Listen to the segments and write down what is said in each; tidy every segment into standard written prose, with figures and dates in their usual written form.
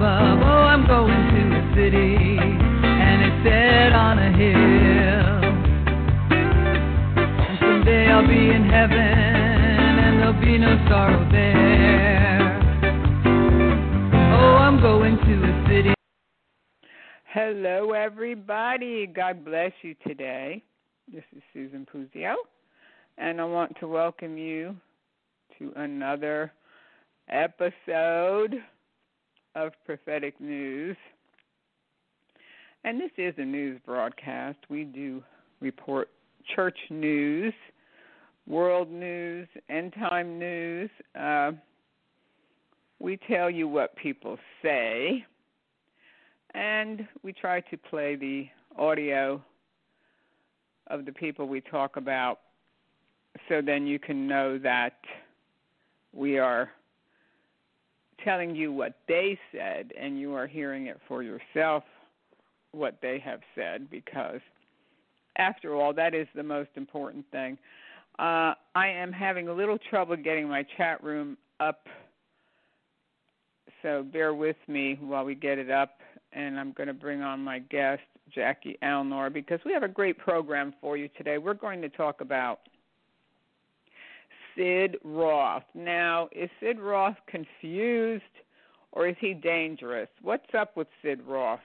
above. Oh, I'm going to a city, and it's set on a hill. And someday I'll be in heaven, and there'll be no sorrow there. Oh, I'm going to a city. Hello, everybody. God bless you today. This is Susan Puzio, and I want to welcome you to another episode of Prophetic News. And this is a news broadcast. We do report church news, world news, end-time news. We tell you what people say. And we try to play the audio of the people we talk about so then you can know that we are telling you what they said and you are hearing it for yourself, what they have said, because after all, that is the most important thing. I am having a little trouble getting my chat room up, so bear with me while we get it up. And I'm going to bring on my guest, Jackie Alnor, because we have a great program for you today. We're going to talk about Sid Roth. Now, is Sid Roth confused or is he dangerous? What's up with Sid Roth?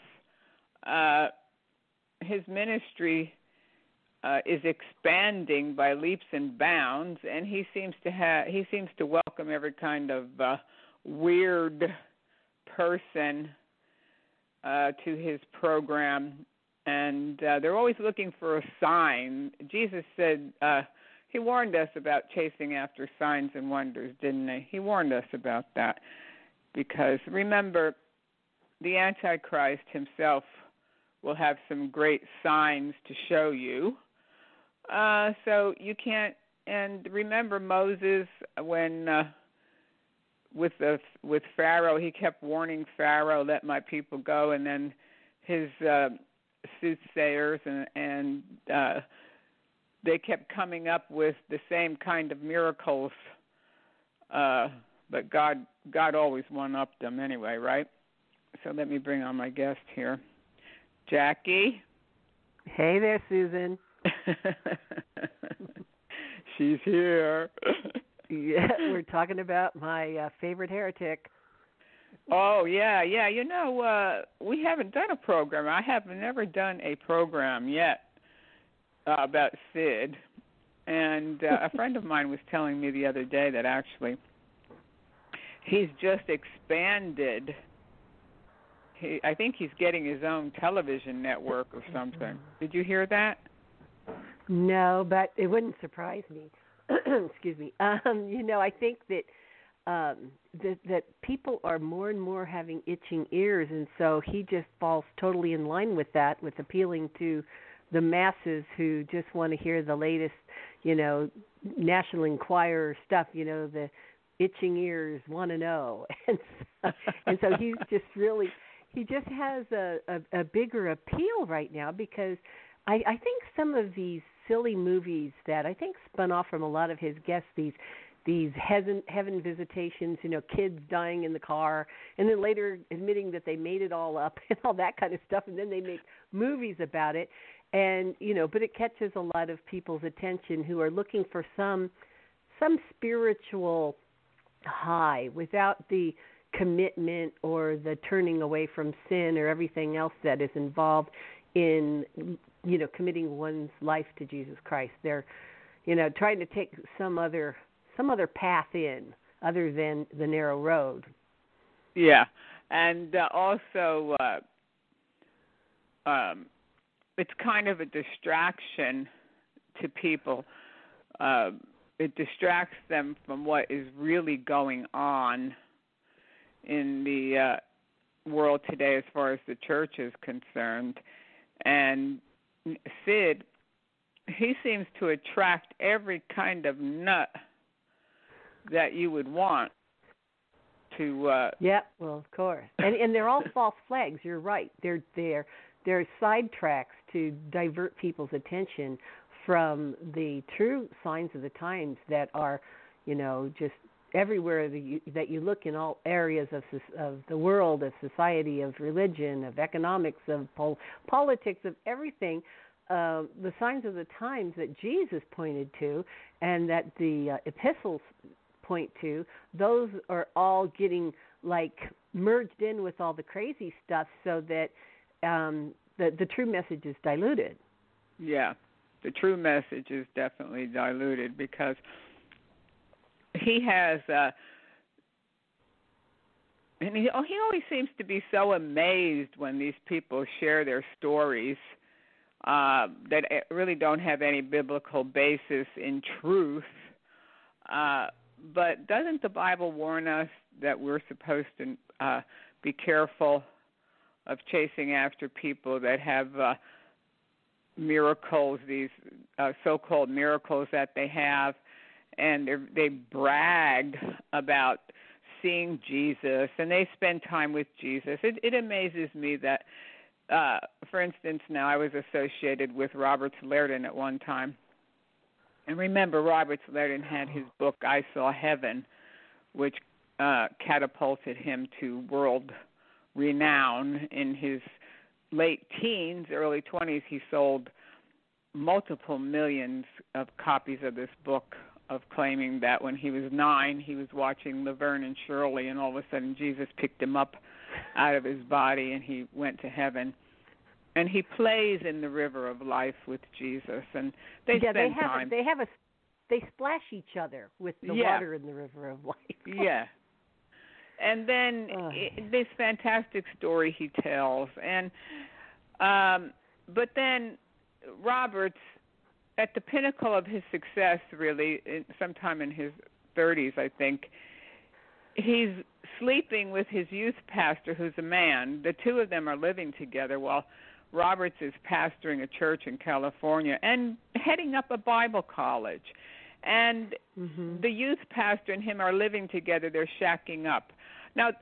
His ministry is expanding by leaps and bounds, and he seems to welcome every kind of weird person to his program, and they're always looking for a sign. Jesus said, he warned us about chasing after signs and wonders, didn't he? He warned us about that because, remember, the Antichrist himself will have some great signs to show you. So you can't, and remember Moses when with Pharaoh, he kept warning Pharaoh, let my people go, and then his soothsayers and they kept coming up with the same kind of miracles, but God always one-upped them anyway, right? So let me bring on my guest here. Jackie? Hey there, Susan. She's here. Yeah, we're talking about my favorite heretic. Oh, yeah. You know, we haven't done a program. I have never done a program yet about Sid. And a friend of mine was telling me the other day that actually he's just expanded. I think he's getting his own television network or something. Did you hear that? No, but it wouldn't surprise me. Excuse me. You know, I think that that people are more and more having itching ears, and so he just falls totally in line with that, with appealing to the masses who just want to hear the latest, you know, National Enquirer stuff. You know, the itching ears want to know, and so he's just really, he just has a bigger appeal right now because I think some of these silly movies that I think spun off from a lot of his guests, these heaven visitations, you know, kids dying in the car, and then later admitting that they made it all up and all that kind of stuff, and then they make movies about it, and you know, but it catches a lot of people's attention who are looking for some spiritual high without the commitment or the turning away from sin or everything else that is involved in, you know, committing one's life to Jesus Christ. They're, you know, trying to take some other path in other than the narrow road. Yeah, and also it's kind of a distraction to people. It distracts them from what is really going on in the world today as far as the church is concerned. And Sid, he seems to attract every kind of nut that you would want to. Yeah, well, of course, and they're all false flags. You're right. They're sidetracks to divert people's attention from the true signs of the times that are, you know, just everywhere that you look in all areas of the world, of society, of religion, of economics, of politics, of everything, the signs of the times that Jesus pointed to and that the epistles point to, those are all getting like merged in with all the crazy stuff, so that the true message is diluted. Yeah, the true message is definitely diluted because he has, and he always seems to be so amazed when these people share their stories that really don't have any biblical basis in truth. But doesn't the Bible warn us that we're supposed to be careful of chasing after people that have miracles, these so-called miracles that they have, and they brag about seeing Jesus, and they spend time with Jesus. It amazes me that, for instance, now I was associated with Robert Liardon at one time. And remember, Robert Liardon had his book, I Saw Heaven, which catapulted him to world renown. In his late teens, early 20s, he sold multiple millions of copies of this book, of claiming that when he was 9, he was watching Laverne and Shirley, and all of a sudden Jesus picked him up out of his body and he went to heaven. And he plays in the river of life with Jesus, and they spend time. They splash each other with the water in the river of life. Yeah. And then this fantastic story he tells, and but then Robert's at the pinnacle of his success, really, sometime in his 30s, I think. He's sleeping with his youth pastor, who's a man. The two of them are living together while Roberts is pastoring a church in California and heading up a Bible college. And the youth pastor and him are living together. They're shacking up. Now,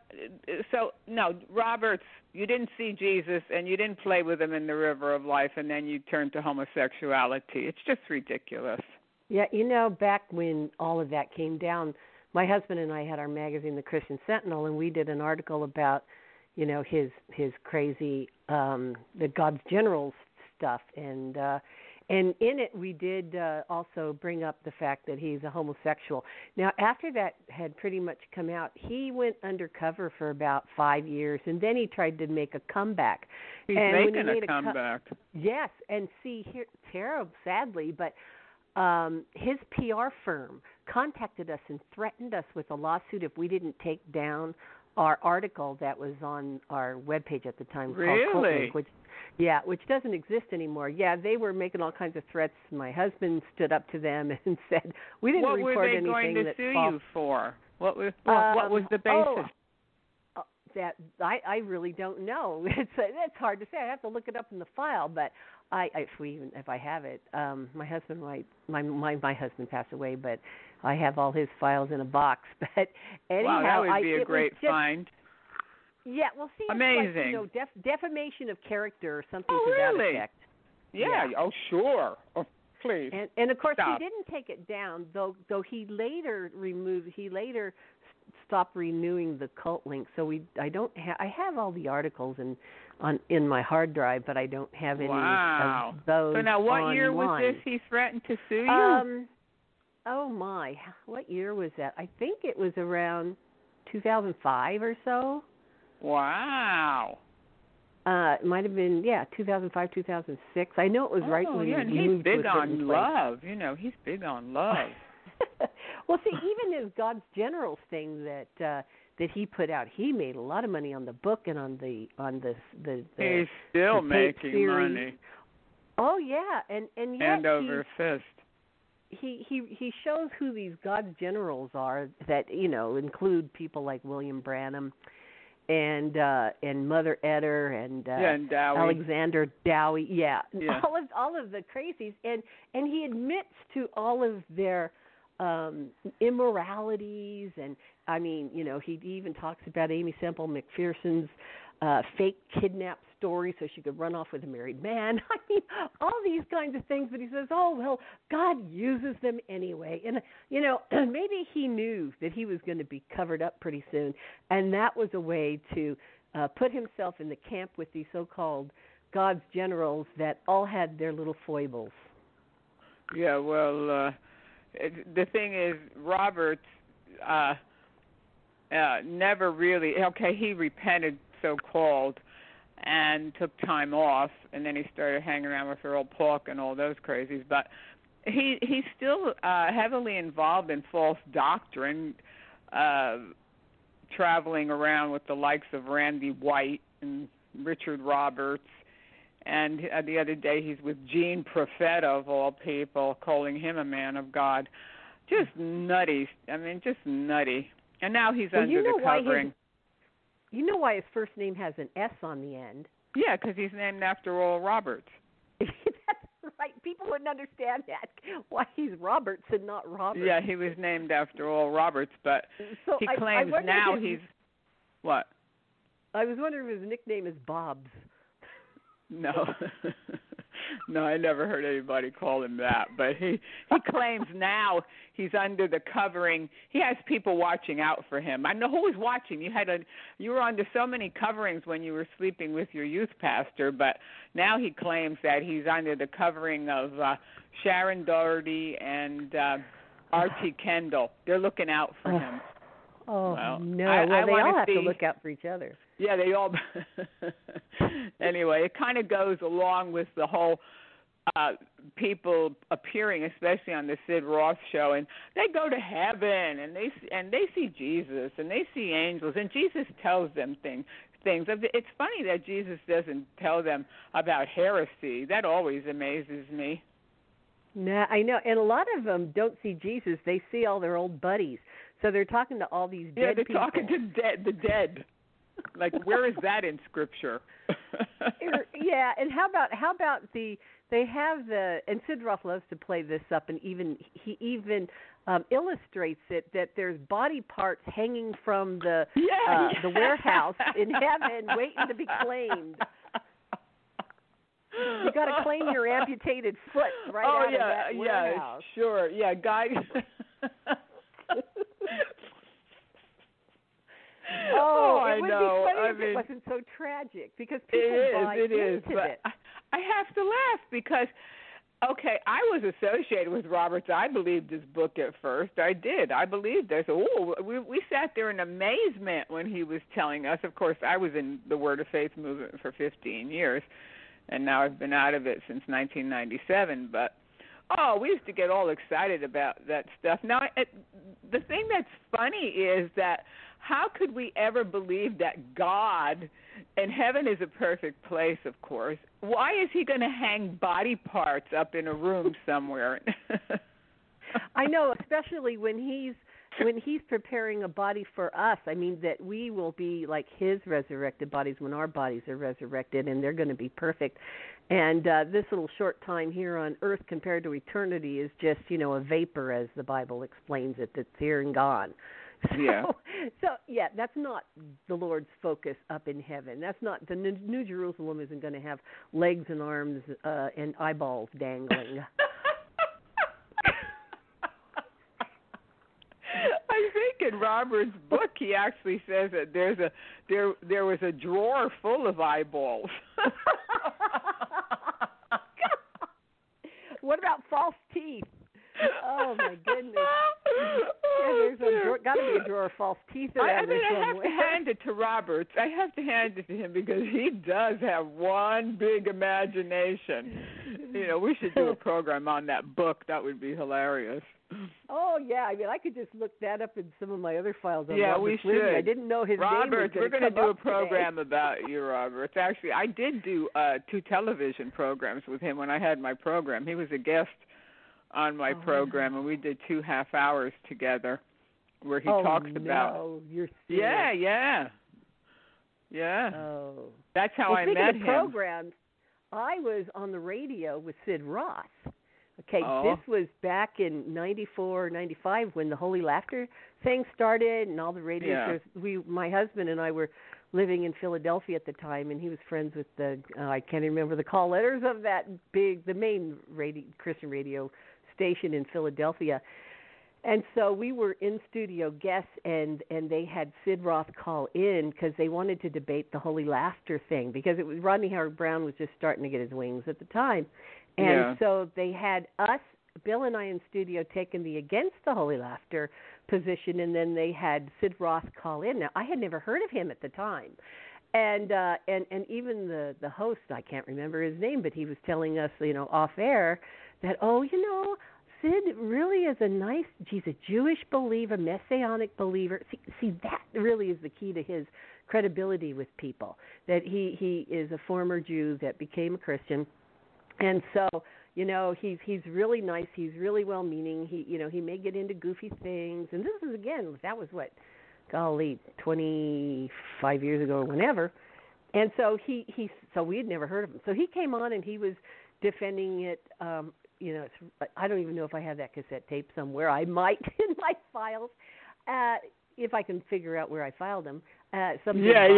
Roberts, you didn't see Jesus and you didn't play with him in the river of life, and then you turned to homosexuality. It's just ridiculous. Yeah, back when all of that came down, my husband and I had our magazine, The Christian Sentinel, and we did an article about, his crazy, the God's Generals stuff, and in it we did also bring up the fact that he's a homosexual. Now, after that had pretty much come out, he went undercover for about 5 years, and then he tried to make a comeback. He's making a comeback. Yes, and see, here, terrible, sadly, but his PR firm contacted us and threatened us with a lawsuit if we didn't take down our article that was on our webpage at the time. Really? Called Cult, which doesn't exist anymore. Yeah, they were making all kinds of threats. My husband stood up to them and said, "We didn't report anything." What were they going to sue you for? What was the basis? That I really don't know. It's hard to say. I have to look it up in the file, but if I have it, my husband might. My husband passed away, but I have all his files in a box. But anyhow, wow, that would be a great find. Yeah, well, see, amazing. It's like, defamation of character or something to that effect. Yeah. Oh, sure. Oh, please. And of course, Stop. he didn't take it down, though he later stopped renewing the cult link. So I have all the articles in my hard drive, but I don't have any of those. So now, what year was this? He threatened to sue you. Oh my! What year was that? I think it was around 2005 or so. Wow. It might have been 2005, 2006. I know it was right when and he moved big to a certain on love. He's big on love. Well, see, even his God's Generals thing that he put out, he made a lot of money on the book and on the He's still making series. Money. Oh yeah, and yet hand over fist. He shows who these God's Generals are that include people like William Branham and Mother Eder and Dowie. Alexander Dowie, all of the crazies, and he admits to all of their immoralities, and I mean, he even talks about Amy Semple McPherson's fake kidnap story so she could run off with a married man. I mean, all these kinds of things. But he says, oh, well, God uses them anyway. And, maybe he knew that he was going to be covered up pretty soon. And that was a way to put himself in the camp with these so-called God's generals that all had their little foibles. Yeah, well, the thing is, Roberts never really, he repented, so-called, and took time off, and then he started hanging around with Earl Polk and all those crazies. But he's still heavily involved in false doctrine, traveling around with the likes of Randy White and Richard Roberts. And the other day he's with Gene Profeta, of all people, calling him a man of God. Just nutty. I mean, just nutty. And now he's under the covering. You know why his first name has an S on the end? Yeah, because he's named after Oral Roberts. That's right. People wouldn't understand that, why he's Roberts and not Roberts. Yeah, he was named after Oral Roberts, but so he claims now he's... What? I was wondering if his nickname is Bob's. No. No, I never heard anybody call him that. But he claims now he's under the covering. He has people watching out for him. I know who was watching. You were under so many coverings when you were sleeping with your youth pastor, but now he claims that he's under the covering of Sharon Doherty and R.T. Kendall. They're looking out for him. Oh, well, no. Well, they all have to look out for each other. Yeah, they all. Anyway, it kind of goes along with the whole people appearing, especially on the Sid Roth show, and they go to heaven and they see Jesus and they see angels, and Jesus tells them things. It's funny that Jesus doesn't tell them about heresy. That always amazes me. No, I know, and a lot of them don't see Jesus. They see all their old buddies. So they're talking to all these dead people. Yeah, they're talking to the dead. Like, where is that in Scripture? Yeah, and how about they have and Sid Roth loves to play this up, and he illustrates it that there's body parts hanging from the warehouse in heaven waiting to be claimed. You got to claim your amputated foot out of that warehouse. Yeah, sure. Yeah, guys. It would be funny if it wasn't so tragic, because people buy into it. I have to laugh because, I was associated with Roberts. I believed his book at first. I did. I believed this. We sat there in amazement when he was telling us. Of course, I was in the Word of Faith movement for 15 years, and now I've been out of it since 1997. But we used to get all excited about that stuff. Now, the thing that's funny is that how could we ever believe that God, and heaven is a perfect place, of course, why is he going to hang body parts up in a room somewhere? I know, especially when he's preparing a body for us. I mean, that we will be like his resurrected bodies when our bodies are resurrected, and they're going to be perfect. And this little short time here on earth compared to eternity is just, a vapor, as the Bible explains it, that's here and gone. So, that's not the Lord's focus up in heaven. That's not, the New Jerusalem isn't going to have legs and arms and eyeballs dangling. I think in Robert's book he actually says that there was a drawer full of eyeballs. What about false teeth? Oh my goodness! There's got to be a drawer of false teeth around there somewhere. I have to hand it to Roberts. I have to hand it to him because he does have one big imagination. We should do a program on that book. That would be hilarious. Oh yeah, I mean I could just look that up in some of my other files. We should. I didn't know his Roberts, name was we're going to do a program today. about you, Roberts. Actually, I did do 2 television programs with him when I had my program. He was a guest on my program, and we did 2 half hours together where he talks about. Oh, you're serious. Yeah. Oh. That's how I met him. Programs, I was on the radio with Sid Roth. Okay, This was back in 94, 95 when the Holy Laughter thing started and all the radio shows. My husband and I were living in Philadelphia at the time, and he was friends with the I can't even remember the call letters of the main Christian radio station in Philadelphia. And so we were in studio guests, and they had Sid Roth call in because they wanted to debate the Holy Laughter thing, because it was Rodney Howard-Browne was just starting to get his wings at the time. And so they had us, Bill and I in studio, taking the against the Holy Laughter position, and then they had Sid Roth call in. Now, I had never heard of him at the time. And even the host, I can't remember his name, but he was telling us, off air that, Sid really is he's a Jewish believer, Messianic believer. See, that really is the key to his credibility with people, that he is a former Jew that became a Christian. And so, he's really nice. He's really well-meaning. He may get into goofy things. And this is, again, that was 25 years ago or whenever. And so so we had never heard of him. So he came on and he was defending it. I don't even know if I have that cassette tape somewhere. I might in my files, if I can figure out where I filed them. Somewhere.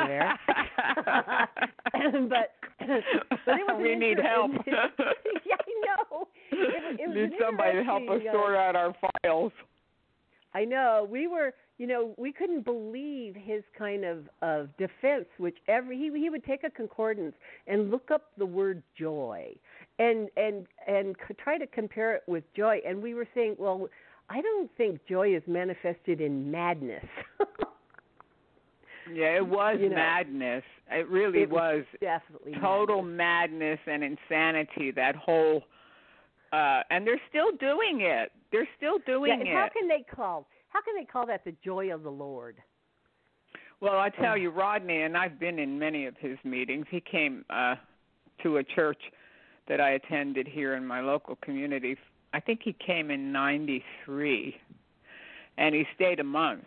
but it was we need help. Yeah, I know. It was need somebody to help us sort out our files. I know. We were, we couldn't believe his kind of defense, which he would take a concordance and look up the word joy and try to compare it with joy. And we were saying, well, I don't think joy is manifested in madness. Yeah, it was madness. It really was definitely total madness and insanity, that whole and they're still doing it. They're still doing it. How can they call that the joy of the Lord? Well, I tell you, Rodney, and I've been in many of his meetings. He came to a church that I attended here in my local community. I think he came in '93, and he stayed a month.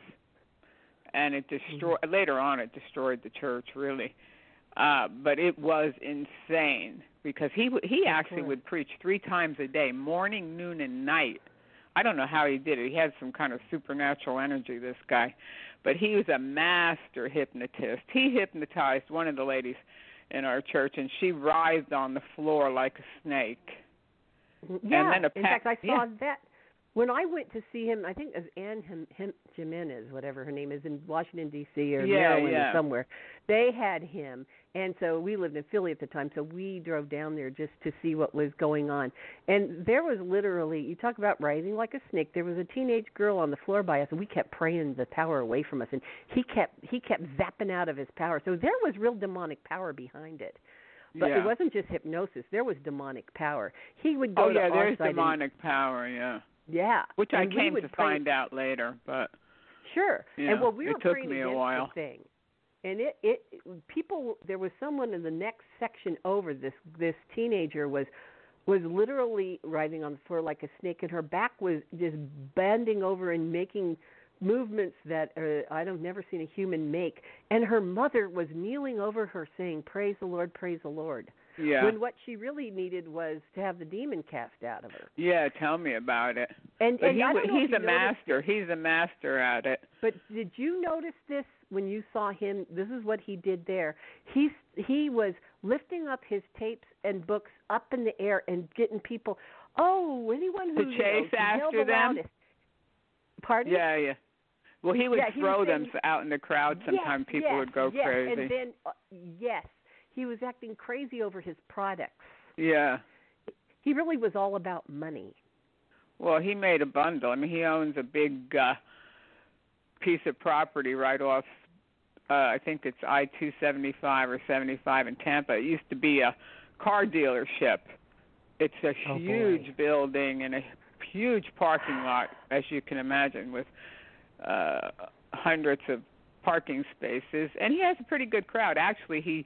And it destroyed. Later on, it destroyed the church, really. But it was insane because he actually would preach 3 times a day, morning, noon, and night. I don't know how he did it. He had some kind of supernatural energy, this guy. But he was a master hypnotist. He hypnotized one of the ladies in our church, and she writhed on the floor like a snake. Yeah, and then in fact, I saw that. When I went to see him, I think it was Ann Jimenez, whatever her name is, in Washington, D.C. or Maryland or somewhere. They had him, and so we lived in Philly at the time, so we drove down there just to see what was going on. And there was literally, you talk about writhing like a snake, there was a teenage girl on the floor by us, and we kept praying the power away from us, and he kept zapping out of his power. So there was real demonic power behind it. But it wasn't just hypnosis. There was demonic power. He would go to our there's side demonic power, Yeah. Which I came to find out later, but sure. Yeah, and we were it took praying me against a while. the thing. And there was someone in the next section over, this teenager was literally writhing on the floor like a snake, and her back was just bending over and making movements that I've never seen a human make. And her mother was kneeling over her saying, "Praise the Lord, praise the Lord." Yeah. When what she really needed was to have the demon cast out of her. Yeah, tell me about it. And he's a master. He's a master at it. But did you notice this when you saw him? This is what he did there. He was lifting up his tapes and books up in the air and getting people. Oh, anyone who to chase after them. Loudest. Pardon? Yeah. Well, he would throw them out in the crowd. Sometimes people would go crazy. And then he was acting crazy over his products. Yeah. He really was all about money. Well, he made a bundle. I mean, he owns a big piece of property right off, I think it's I-275 or 75 in Tampa. It used to be a car dealership. It's a huge building and a huge parking lot, as you can imagine, with hundreds of parking spaces. And he has a pretty good crowd. Actually, he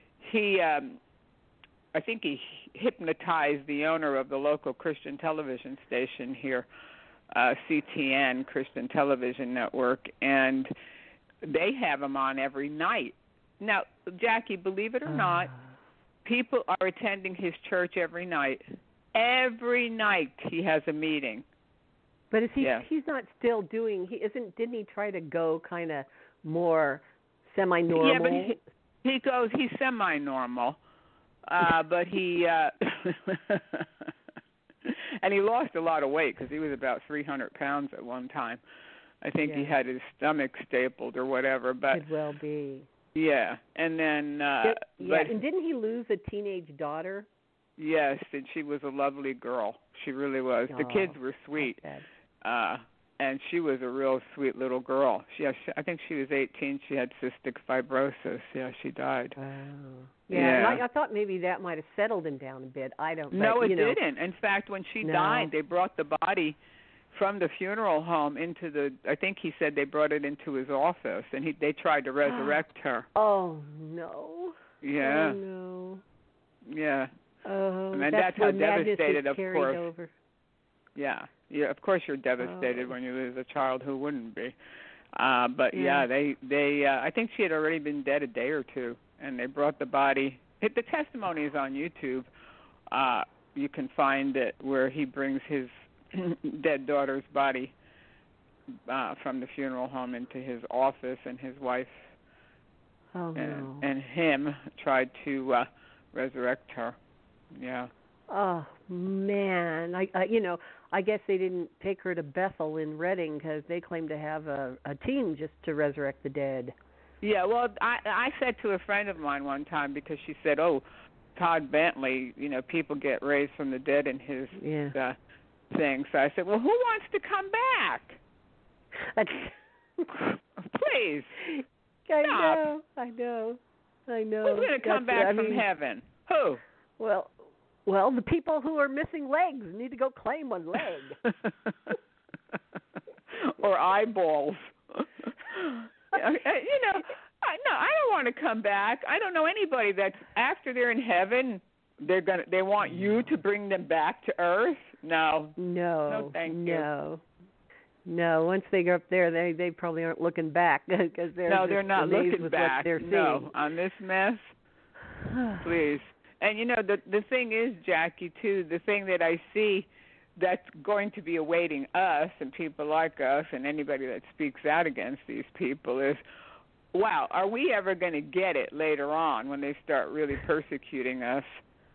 I think he hypnotized the owner of the local Christian television station here, CTN, Christian Television Network, and they have him on every night. Now, Jackie, believe it or not, people are attending his church every night. Every night he has a meeting. But he's not still doing? Didn't he try to go kind of more Semi-normal. Yeah, but he goes, he's semi-normal, but he and he lost a lot of weight because he was about 300 pounds at one time. I think he had his stomach stapled or whatever. But could well be. Yeah, and then but, and didn't he lose a teenage daughter? Yes, and she was a lovely girl. She really was. The kids were sweet. And she was a real sweet little girl. I think she was 18. She had cystic fibrosis. Yeah, she died. Wow. Yeah. I thought maybe that might have settled him down a bit. I don't know. No, it didn't. In fact, when she died, they brought the body from the funeral home into I think he said they brought it into his office, and they tried to resurrect her. Oh, no. Yeah. Oh, no. Yeah. Oh, and that's how devastated, of course. Over. Yeah, of course you're devastated when you lose a child. Who wouldn't be? But they I think she had already been dead a day or two, and they brought the body. The testimony is on YouTube. You can find it where he brings his dead daughter's body from the funeral home into his office, and his wife and him tried to resurrect her. Yeah. Oh man, I guess they didn't take her to Bethel in Redding because they claim to have a team just to resurrect the dead. Yeah, well, I said to a friend of mine one time, because she said, "Oh, Todd Bentley, people get raised from the dead in his thing." So I said, "Well, who wants to come back?" Please. I Stop. know. Who's going to come back from heaven? Who? Well, the people who are missing legs need to go claim one leg. Or eyeballs. No, I don't want to come back. I don't know anybody that's after they're in heaven, they want you to bring them back to earth. No, thank you. No, once they go up there, they probably aren't looking back because they're not looking back. What they're seeing. No, on this mess, please. And the thing is, Jackie, too, the thing that I see that's going to be awaiting us and people like us and anybody that speaks out against these people is, wow, are we ever going to get it later on when they start really persecuting us?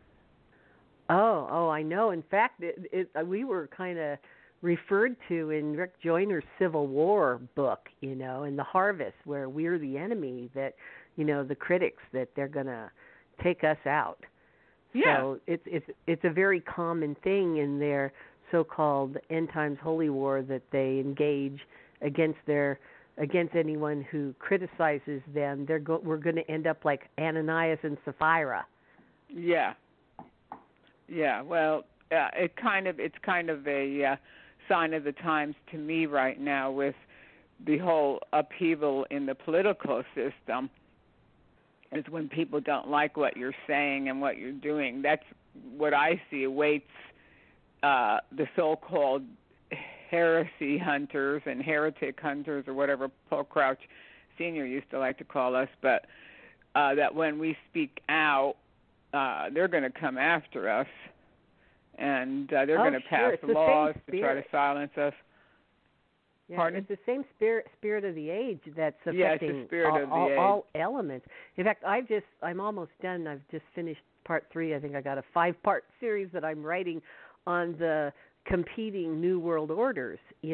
Oh, I know. In fact, we were kind of referred to in Rick Joyner's Civil War book, in The Harvest, where we're the enemy, that, the critics, that they're going to take us out. Yeah. So it's a very common thing in their so-called end times holy war that they engage against anyone who criticizes them. We're going to end up like Ananias and Sapphira. Yeah. Yeah. Well, it's kind of a sign of the times to me right now, with the whole upheaval in the political system. Is when people don't like what you're saying and what you're doing. That's what I see awaits the so-called heresy hunters and heretic hunters, or whatever Paul Crouch Sr. used to like to call us, but that when we speak out, they're going to come after us, and they're going to pass laws to try to silence us. Yeah, Pardon? it's the same spirit of the age that's affecting it's the spirit of the age. all elements. In fact, I'm almost done. I've just finished part 3. I think I got a 5-part series that I'm writing on the competing new world orders. The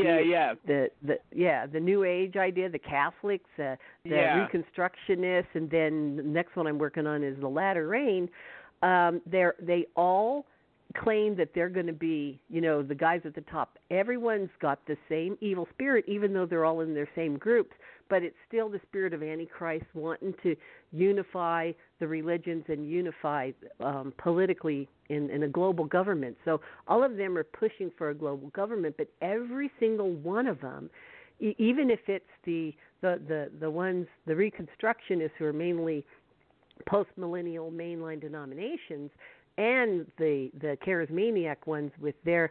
New Age idea, the Catholics, the Reconstructionists, and then the next one I'm working on is the Latter Rain. They all claim that they're going to be, the guys at the top. Everyone's got the same evil spirit, even though they're all in their same groups, but it's still the spirit of Antichrist wanting to unify the religions and unify politically in a global government. So all of them are pushing for a global government, but every single one of them, even if it's the ones, the Reconstructionists, who are mainly post-millennial mainline denominations, and the charismaniac ones with their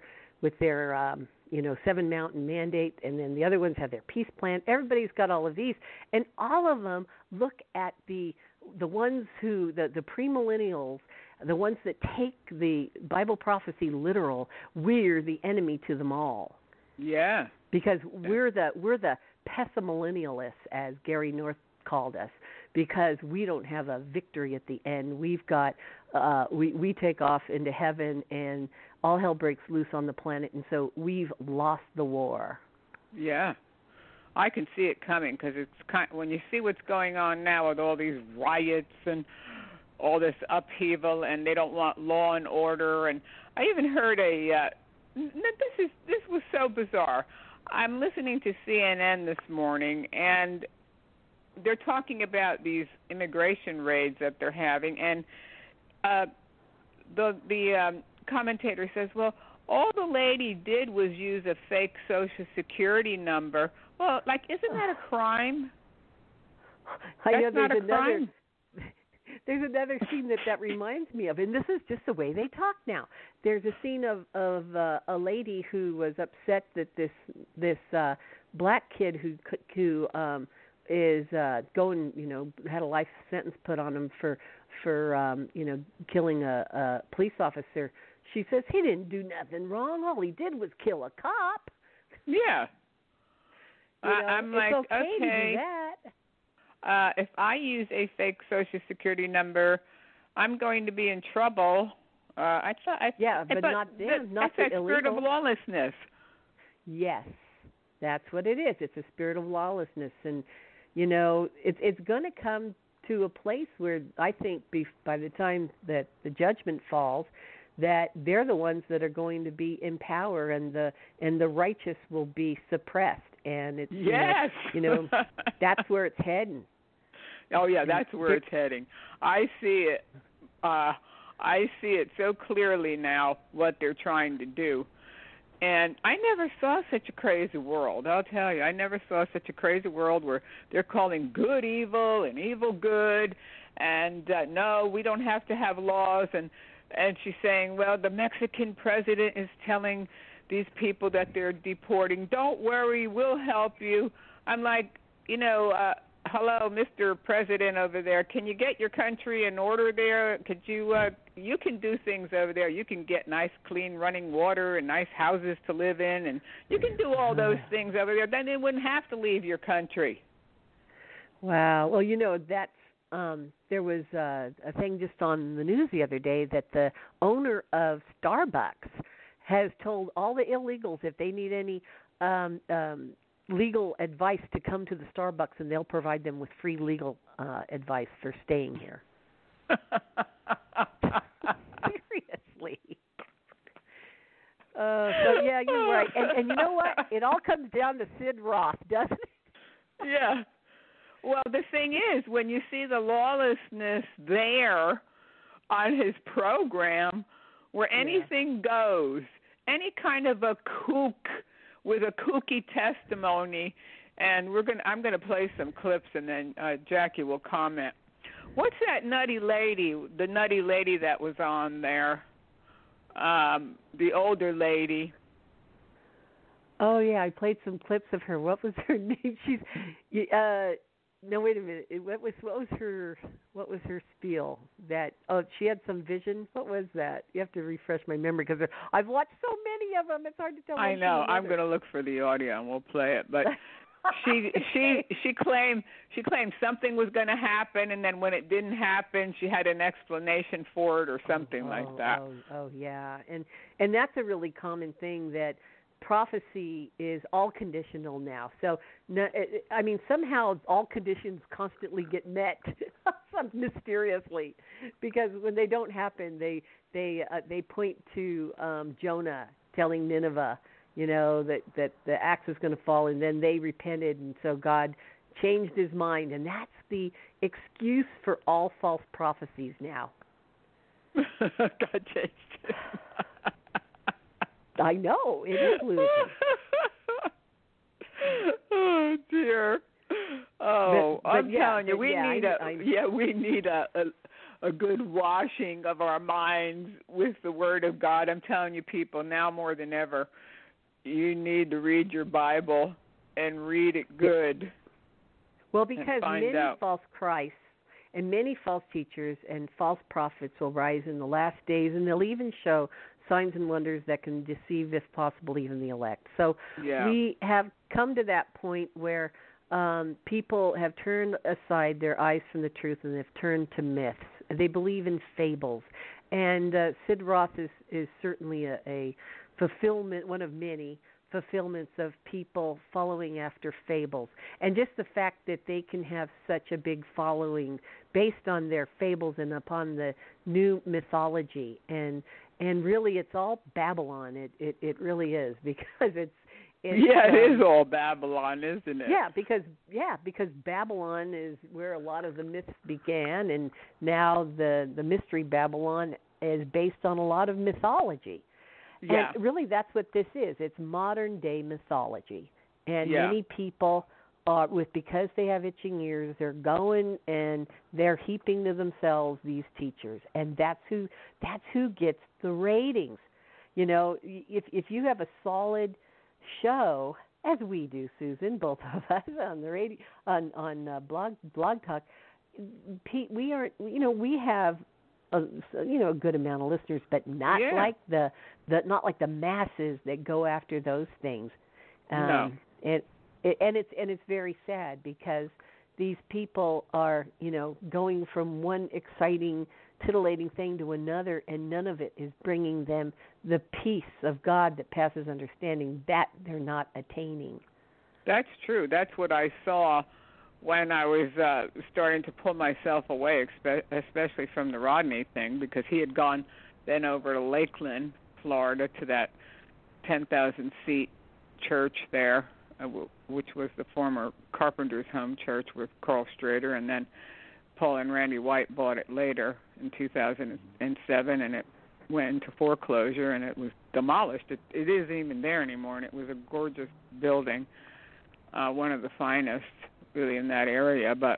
7 Mountain Mandate, and then the other ones have their peace plan. Everybody's got all of these, and all of them look at the ones who the premillennials, the ones that take the Bible prophecy literal. We're the enemy to them all. Yeah. Because we're the pessimillennialists, as Gary North called us, because we don't have a victory at the end. We've got we take off into heaven, and all hell breaks loose on the planet, and so we've lost the war. Yeah. I can see it coming, because it's when you see what's going on now with all these riots and all this upheaval, and they don't want law and order. And I even heard this was so bizarre. I'm listening to CNN this morning, and they're talking about these immigration raids that they're having, and the commentator says, well, all the lady did was use a fake Social Security number. Well, like, isn't that a crime? That's not a crime. There's another scene that reminds me of, and this is just the way they talk now. There's a scene of a lady who was upset that this black kid who is going, had a life sentence put on him for killing a police officer. She says he didn't do nothing wrong. All he did was kill a cop. Yeah. I'm like, okay okay. To do that. If I use a fake Social Security number, I'm going to be in trouble. But not them. Not that's the a spirit of lawlessness. Yes, that's what it is. It's a spirit of lawlessness, and it's going to come to a place where I think by the time that the judgment falls, that they're the ones that are going to be in power, and the righteous will be suppressed, and it's yes, that's where it's heading. Oh yeah, that's where it's heading. I see it. I see it so clearly now what they're trying to do, and I never saw such a crazy world. I'll tell you, I never saw such a crazy world where they're calling good evil and evil good, and no, we don't have to have laws. And she's saying, well, the Mexican president is telling these people that they're deporting, don't worry, we'll help you. I'm like, hello, Mr. President over there, can you get your country in order there? Could you can do things over there. You can get nice, clean running water and nice houses to live in, and you can do all those things over there. Then they wouldn't have to leave your country. Wow. Well, that's there was a thing just on the news the other day that the owner of Starbucks has told all the illegals if they need any legal advice to come to the Starbucks, and they'll provide them with free legal advice for staying here. Seriously. So yeah, you're right. And you know what? It all comes down to Sid Roth, doesn't it? Yeah. Well, the thing is, when you see the lawlessness there on his program, where anything goes, any kind of a kook with a kooky testimony, and I'm going to play some clips, and then Jackie will comment. What's that nutty lady? The nutty lady that was on there, the older lady. Oh yeah, I played some clips of her. What was her name? No, wait a minute. What was her spiel? She had some vision. What was that? You have to refresh my memory because I've watched so many of them. It's hard to tell. I know. I'm going to look for the audio and we'll play it. But she claimed something was going to happen, and then when it didn't happen, she had an explanation for it or something like that. Oh yeah, and that's a really common thing that. Prophecy is all conditional now. So, somehow all conditions constantly get met mysteriously, because when they don't happen, they point to Jonah telling Nineveh, that the axe was going to fall, and then they repented, and so God changed his mind, and that's the excuse for all false prophecies now. God changed it. I know, it is losing. Oh dear. Oh, but I'm telling you, we need a good washing of our minds with the Word of God. I'm telling you, people, now more than ever, you need to read your Bible and read it good. Well, because many false Christs and many false teachers and false prophets will rise in the last days, and they'll even show signs and wonders that can deceive, if possible, even the elect. So we have come to that point where people have turned aside their eyes from the truth and they've turned to myths. They believe in fables. And Sid Roth is certainly a fulfillment, one of many fulfillments of people following after fables. And just the fact that they can have such a big following based on their fables and upon the new mythology. And really it's all Babylon. It really is, because it is all Babylon, isn't it? Yeah, because Babylon is where a lot of the myths began, and now the mystery Babylon is based on a lot of mythology. Yeah. And really that's what this is. It's modern day mythology. And Yeah. many people are because they have itching ears, they're going and they're heaping to themselves these teachers. And that's who gets the ratings. You know, if you have a solid show, as we do, Susan, both of us on the radio, on Blog Talk, we are, we have a good amount of listeners, but not like not like the masses that go after those things. No. And it's very sad, because these people are, going from one exciting, titillating thing to another, and none of it is bringing them the peace of God that passes understanding that they're not attaining. That's true. That's what I saw when I was starting to pull myself away, especially from the Rodney thing, because he had gone then over to Lakeland, Florida, to that 10,000-seat church there, which was the former Carpenter's Home Church with Carl Strader, and then Paul and Randy White bought it later in 2007, and it went into foreclosure, and it was demolished. It isn't even there anymore, and it was a gorgeous building, one of the finest really in that area. But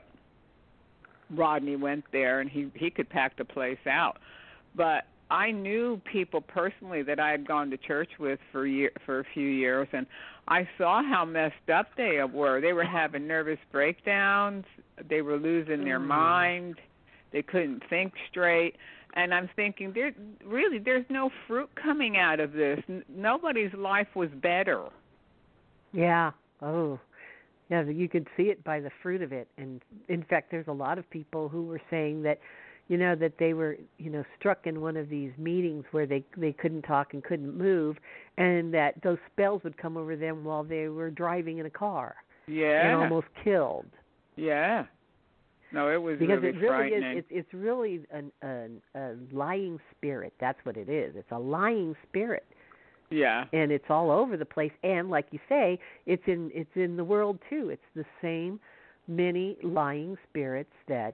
Rodney went there, and he could pack the place out. But I knew people personally that I had gone to church with for a few years, and I saw how messed up they were. They were having nervous breakdowns. They were losing their mind. They couldn't think straight. And I'm thinking, there's no fruit coming out of this. Nobody's life was better. Yeah. Oh, yeah. You could see it by the fruit of it. And in fact, there's a lot of people who were saying that, that they were, struck in one of these meetings where they couldn't talk and couldn't move, and that those spells would come over them while they were driving in a car. Yeah. And almost killed. Yeah. No, it was because really it really frightening. It's really a lying spirit. That's what it is. It's a lying spirit. Yeah. And it's all over the place. And like you say, it's in the world too. It's the same many lying spirits that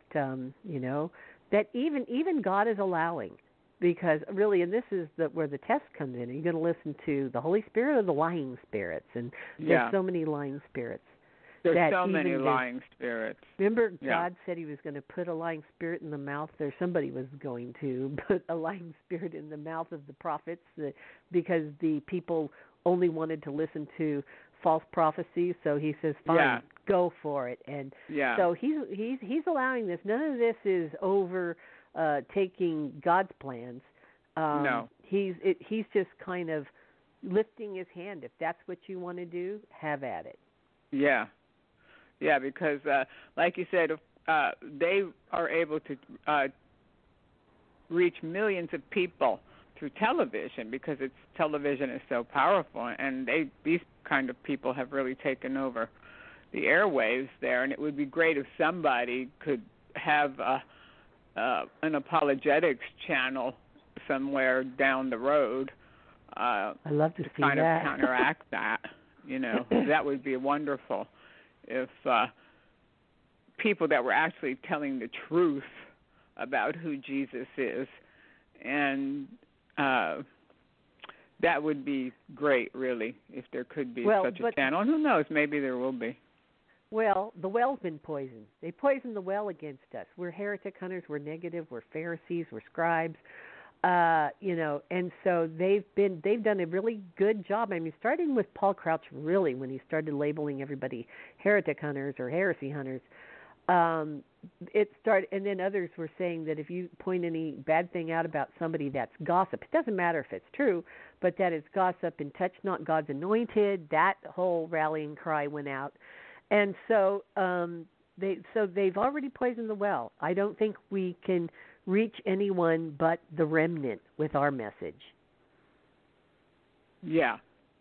that even God is allowing. Because really, and this is where the test comes in. Are you going to listen to the Holy Spirit or the lying spirits? And there's so many lying spirits. There's so many lying spirits. Remember, God said He was going to put a lying spirit in the mouth. Somebody was going to put a lying spirit in the mouth of the prophets because the people only wanted to listen to false prophecies. So He says, "Fine, go for it." And so He's allowing this. None of this is over taking God's plans. No, He's just kind of lifting His hand. If that's what you want to do, have at it. Yeah. Yeah, because like you said, they are able to reach millions of people through television because television is so powerful, and these kind of people have really taken over the airwaves there. And it would be great if somebody could have an apologetics channel somewhere down the road. I'd love to see kind that. of counteract that. That would be wonderful if people that were actually telling the truth about who Jesus is, and that would be great, really, if there could be such a channel. And who knows, maybe there will be. Well, the well's been poisoned. They poisoned the well against us. We're heretic hunters. We're negative. We're Pharisees. We're scribes. And so they've done a really good job. I mean, starting with Paul Crouch, really, when he started labeling everybody heretic hunters or heresy hunters, it started, and then others were saying that if you point any bad thing out about somebody, that's gossip. It doesn't matter if it's true, but that it's gossip and touch not God's anointed. That whole rallying cry went out. And so they've already poisoned the well. I don't think we can reach anyone but the remnant with our message. Yeah.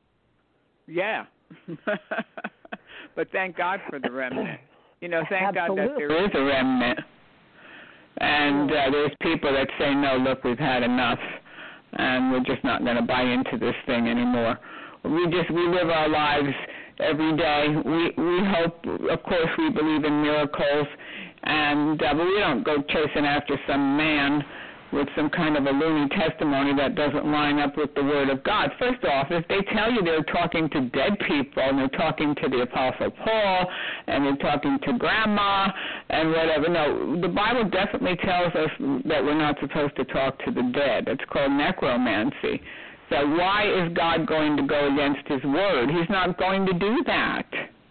But thank God for the remnant. Thank God that there is a remnant. And there's people that say, no, look, we've had enough, and we're just not going to buy into this thing anymore. We live our lives every day. We hope, of course, we believe in miracles, and but we don't go chasing after some man with some kind of a loony testimony that doesn't line up with the Word of God. First off, if they tell you they're talking to dead people and they're talking to the Apostle Paul and they're talking to Grandma and whatever, no, the Bible definitely tells us that we're not supposed to talk to the dead. It's called necromancy. So why is God going to go against His Word? He's not going to do that.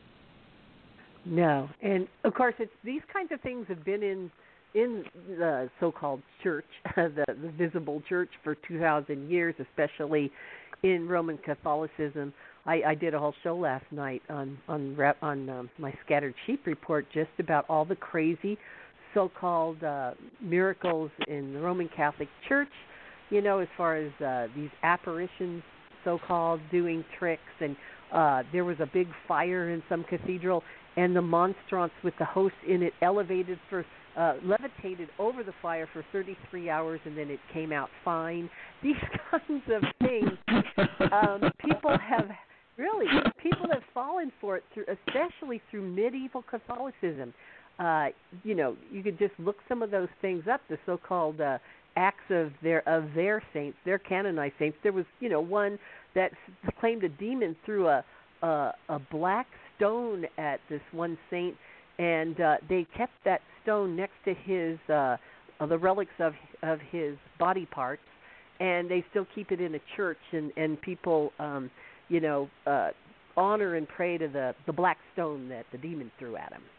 No, and of course, these kinds of things have been in the so-called church, the visible church, for 2,000 years, especially in Roman Catholicism. I did a whole show last night on my Scattered Sheep report just about all the crazy so-called miracles in the Roman Catholic Church, as far as these apparitions, so-called, doing tricks. And there was a big fire in some cathedral, and the monstrance with the host in it levitated over the fire for 33 hours, and then it came out fine. These kinds of things, people have fallen for it, especially through medieval Catholicism. You could just look some of those things up, the so-called acts of their saints, their canonized saints. There was, one that claimed a demon threw a black stone at this one saint, and they kept that stone next to his the relics of his body parts, and they still keep it in a church, and people honor and pray to the black stone that the demon threw at him.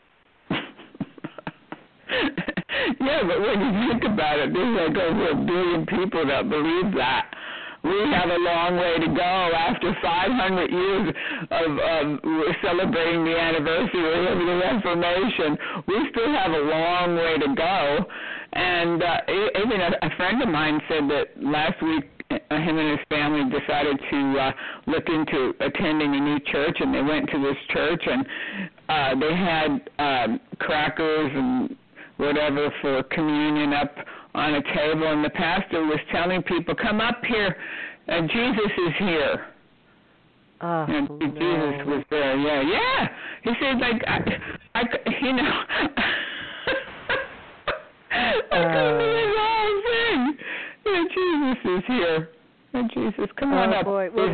Yeah, but when you think about it, there's like over 1 billion people that believe that. We have a long way to go. After 500 years of celebrating the anniversary of the Reformation, we still have a long way to go. And even a friend of mine said that last week him and his family decided to look into attending a new church, and they went to this church, and they had crackers and whatever for communion up on a table, and the pastor was telling people, come up here, Jesus is here. And Jesus was there, yeah. He said, like, I come to this whole thing. Yeah, Jesus is here. And Jesus, come on up. Boy. Well,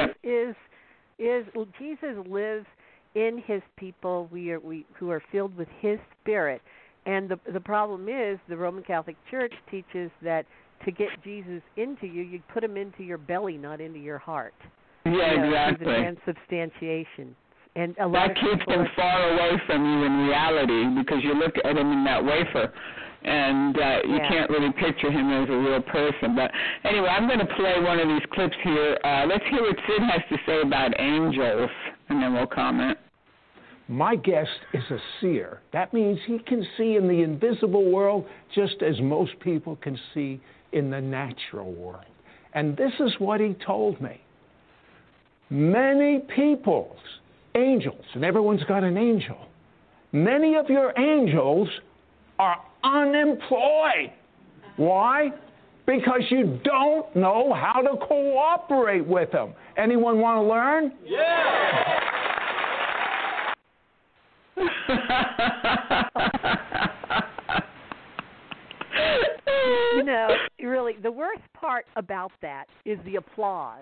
Jesus lives in His people. Who are filled with His Spirit. And the problem is the Roman Catholic Church teaches that to get Jesus into you, you put Him into your belly, not into your heart. Yeah, exactly. The transubstantiation. And a that lot of keeps Him far away from you in reality, because you look at Him in that wafer, and you can't really picture Him as a real person. But anyway, I'm going to play one of these clips here. Let's hear what Sid has to say about angels, and then we'll comment. My guest is a seer. That means he can see in the invisible world just as most people can see in the natural world. And this is what he told me. Many people's angels, and everyone's got an angel, many of your angels are unemployed. Why? Because you don't know how to cooperate with them. Anyone want to learn? Yeah! Really, the worst part about that is the applause.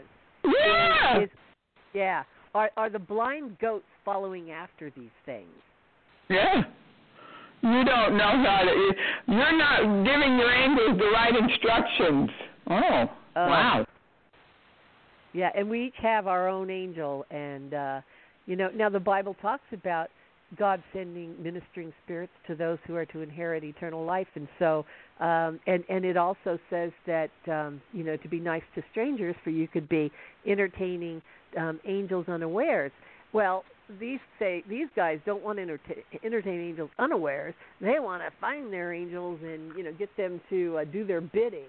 Yeah. Are the blind goats following after these things? Yeah. You don't know how to. You're not giving your angels the right instructions. Oh, wow. Yeah, and we each have our own angel, and now the Bible talks about God sending ministering spirits to those who are to inherit eternal life, and so and it also says that to be nice to strangers, for you could be entertaining angels unawares. Well, these guys don't want to entertain angels unawares. They want to find their angels and get them to do their bidding.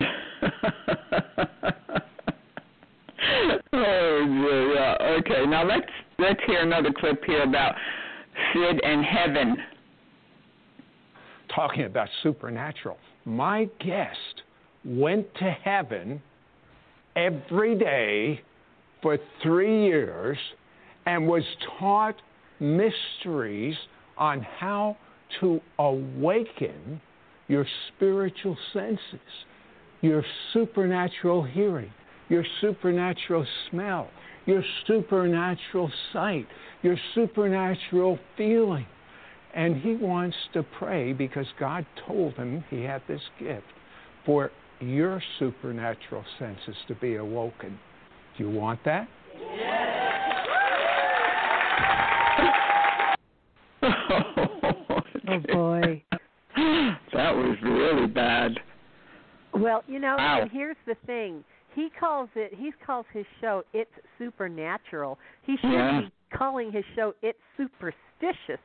Oh yeah. Okay. Now let's hear another clip here about Sid and heaven. Talking about supernatural. My guest went to heaven every day for 3 years and was taught mysteries on how to awaken your spiritual senses, your supernatural hearing, your supernatural smell, your supernatural sight, your supernatural feeling. And he wants to pray because God told him he had this gift for your supernatural senses to be awoken. Do you want that? Oh boy. That was really bad. Well, wow. And here's the thing. He calls his show It's Supernatural. He should be calling his show It's Superstitious.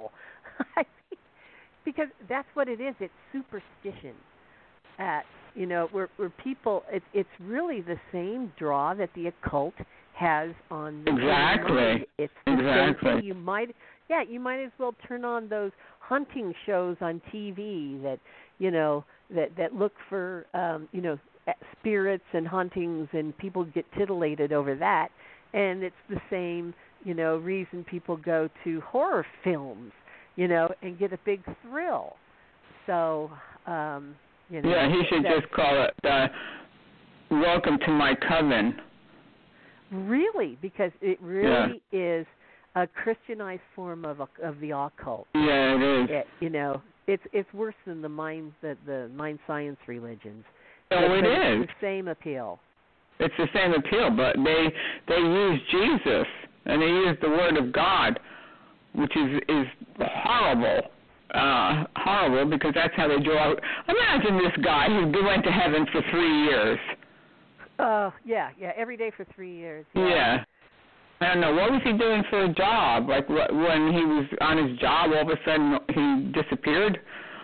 Because that's what it is. It's superstition. Where people, it's really the same draw that the occult has on the mind. It's the same thing. You might as well turn on those hunting shows on TV that that look for spirits and hauntings, and people get titillated over that. And it's the same reason people go to horror films, and get a big thrill. So. Yeah, he should just call it Welcome to My Coven. Really, because it really is a Christianized form of the occult. Yeah, it is. It's worse than the mind science religions. Oh, it is. It's the same appeal. It's the same appeal, but they use Jesus and they use the Word of God, which is horrible. Horrible, because that's how they draw out. Imagine this guy who went to heaven for 3 years. Yeah, every day for 3 years. Yeah. I don't know, what was he doing for a job? Like when he was on his job, all of a sudden he disappeared?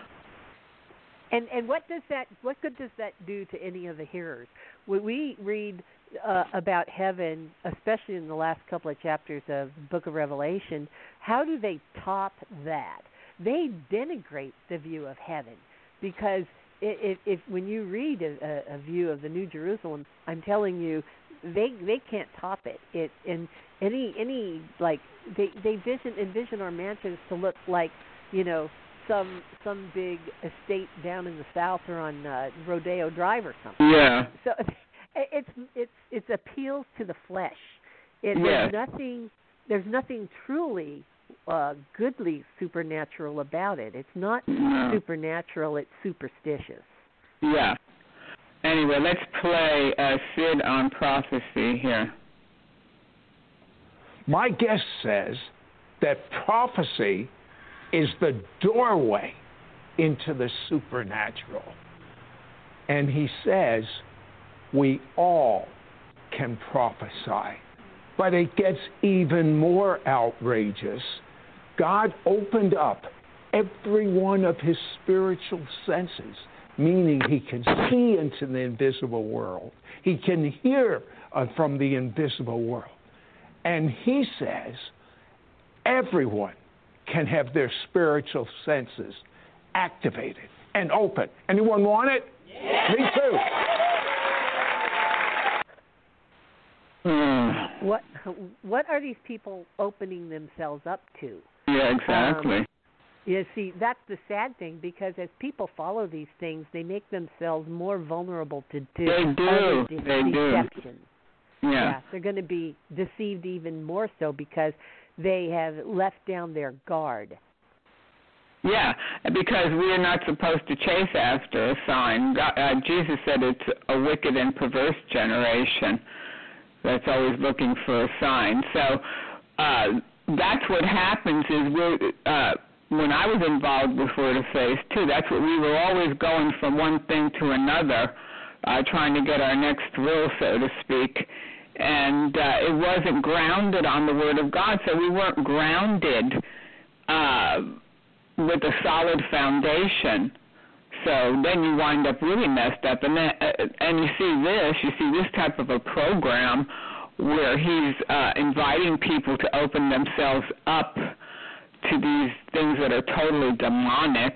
And what good does that do to any of the hearers? When we read about heaven, especially in the last couple of chapters of the Book of Revelation, how do they top that? They denigrate the view of heaven, because if when you read a view of the New Jerusalem, I'm telling you, they can't top it. And any like they envision our mansions to look like some big estate down in the south or on Rodeo Drive or something. Yeah. So it's appeals to the flesh. There's nothing truly goodly supernatural about it. It's not supernatural, it's superstitious. Yeah. Anyway, let's play Sid on prophecy here. My guest says that prophecy is the doorway into the supernatural. And he says we all can prophesy. But it gets even more outrageous. God opened up every one of his spiritual senses, meaning he can see into the invisible world. He can hear from the invisible world. And he says everyone can have their spiritual senses activated and open. Anyone want it? Yeah. Me too. What are these people opening themselves up to? Yeah, exactly. See, that's the sad thing, because as people follow these things, they make themselves more vulnerable to other deception. Yeah, they're going to be deceived even more so because they have left down their guard. Yeah, because we are not supposed to chase after a sign. Jesus said it's a wicked and perverse generation that's always looking for a sign. So that's what happens is when I was involved with Word of Faith, too, that's what we were always going from one thing to another, trying to get our next thrill, so to speak. and it wasn't grounded on the Word of God, so we weren't grounded with a solid foundation. So then you wind up really messed up, and you see this type of a program where he's inviting people to open themselves up to these things that are totally demonic.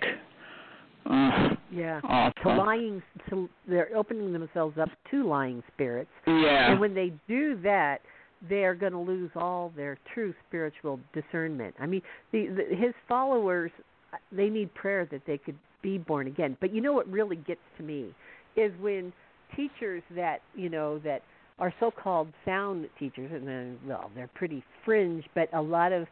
Awful. They're opening themselves up to lying spirits. Yeah. And when they do that, they're going to lose all their true spiritual discernment. I mean, his followers, they need prayer that they could be born again. But you know what really gets to me is when teachers that are so-called sound teachers, and then, well, they're pretty fringe, but a lot of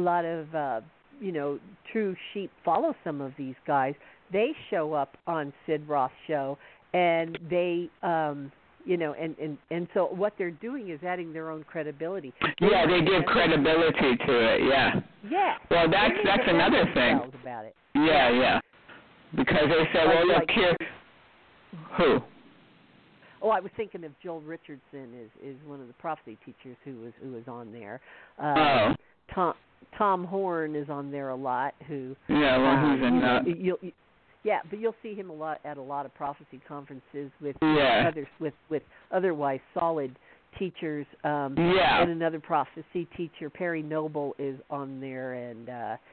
true sheep follow some of these guys. They show up on Sid Roth's show, and they, and so what they're doing is adding their own credibility. Yeah, they give credibility to it. Yeah. Yeah. Well, that's another thing. About it. Yeah. Because they say, well, look here. Who? Oh, I was thinking of Joel Richardson is one of the prophecy teachers who was on there. Tom Horn is on there a lot. Who? Yeah, well, he's in that. But you'll see him a lot at a lot of prophecy conferences with others with otherwise solid teachers. And another prophecy teacher, Perry Noble, is on there, and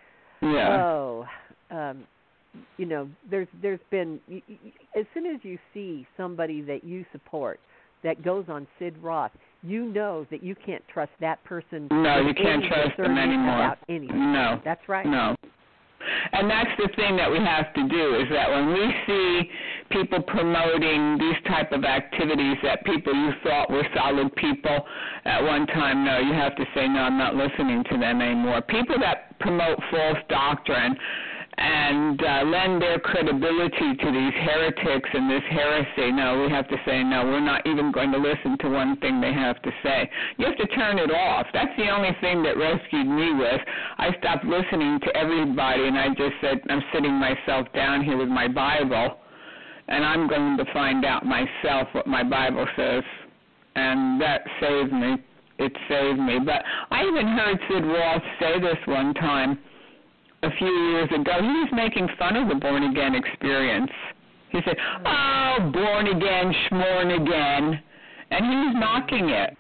there's been, as soon as you see somebody that you support that goes on Sid Roth, you know that you can't trust that person. No, you can't trust them anymore. About anything. No. That's right. No. And that's the thing that we have to do, is that when we see people promoting these type of activities that people you thought were solid people at one time, no, you have to say, no, I'm not listening to them anymore. People that promote false doctrine and lend their credibility to these heretics and this heresy, no, we have to say, no, we're not even going to listen to one thing they have to say. You have to turn it off. That's the only thing that rescued me with. I stopped listening to everybody, and I just said, I'm sitting myself down here with my Bible, and I'm going to find out myself what my Bible says. And that saved me. It saved me. But I even heard Sid Roth say this one time, a few years ago. He was making fun of the born-again experience. He said, oh, born again, schmorn again. And he was mocking it.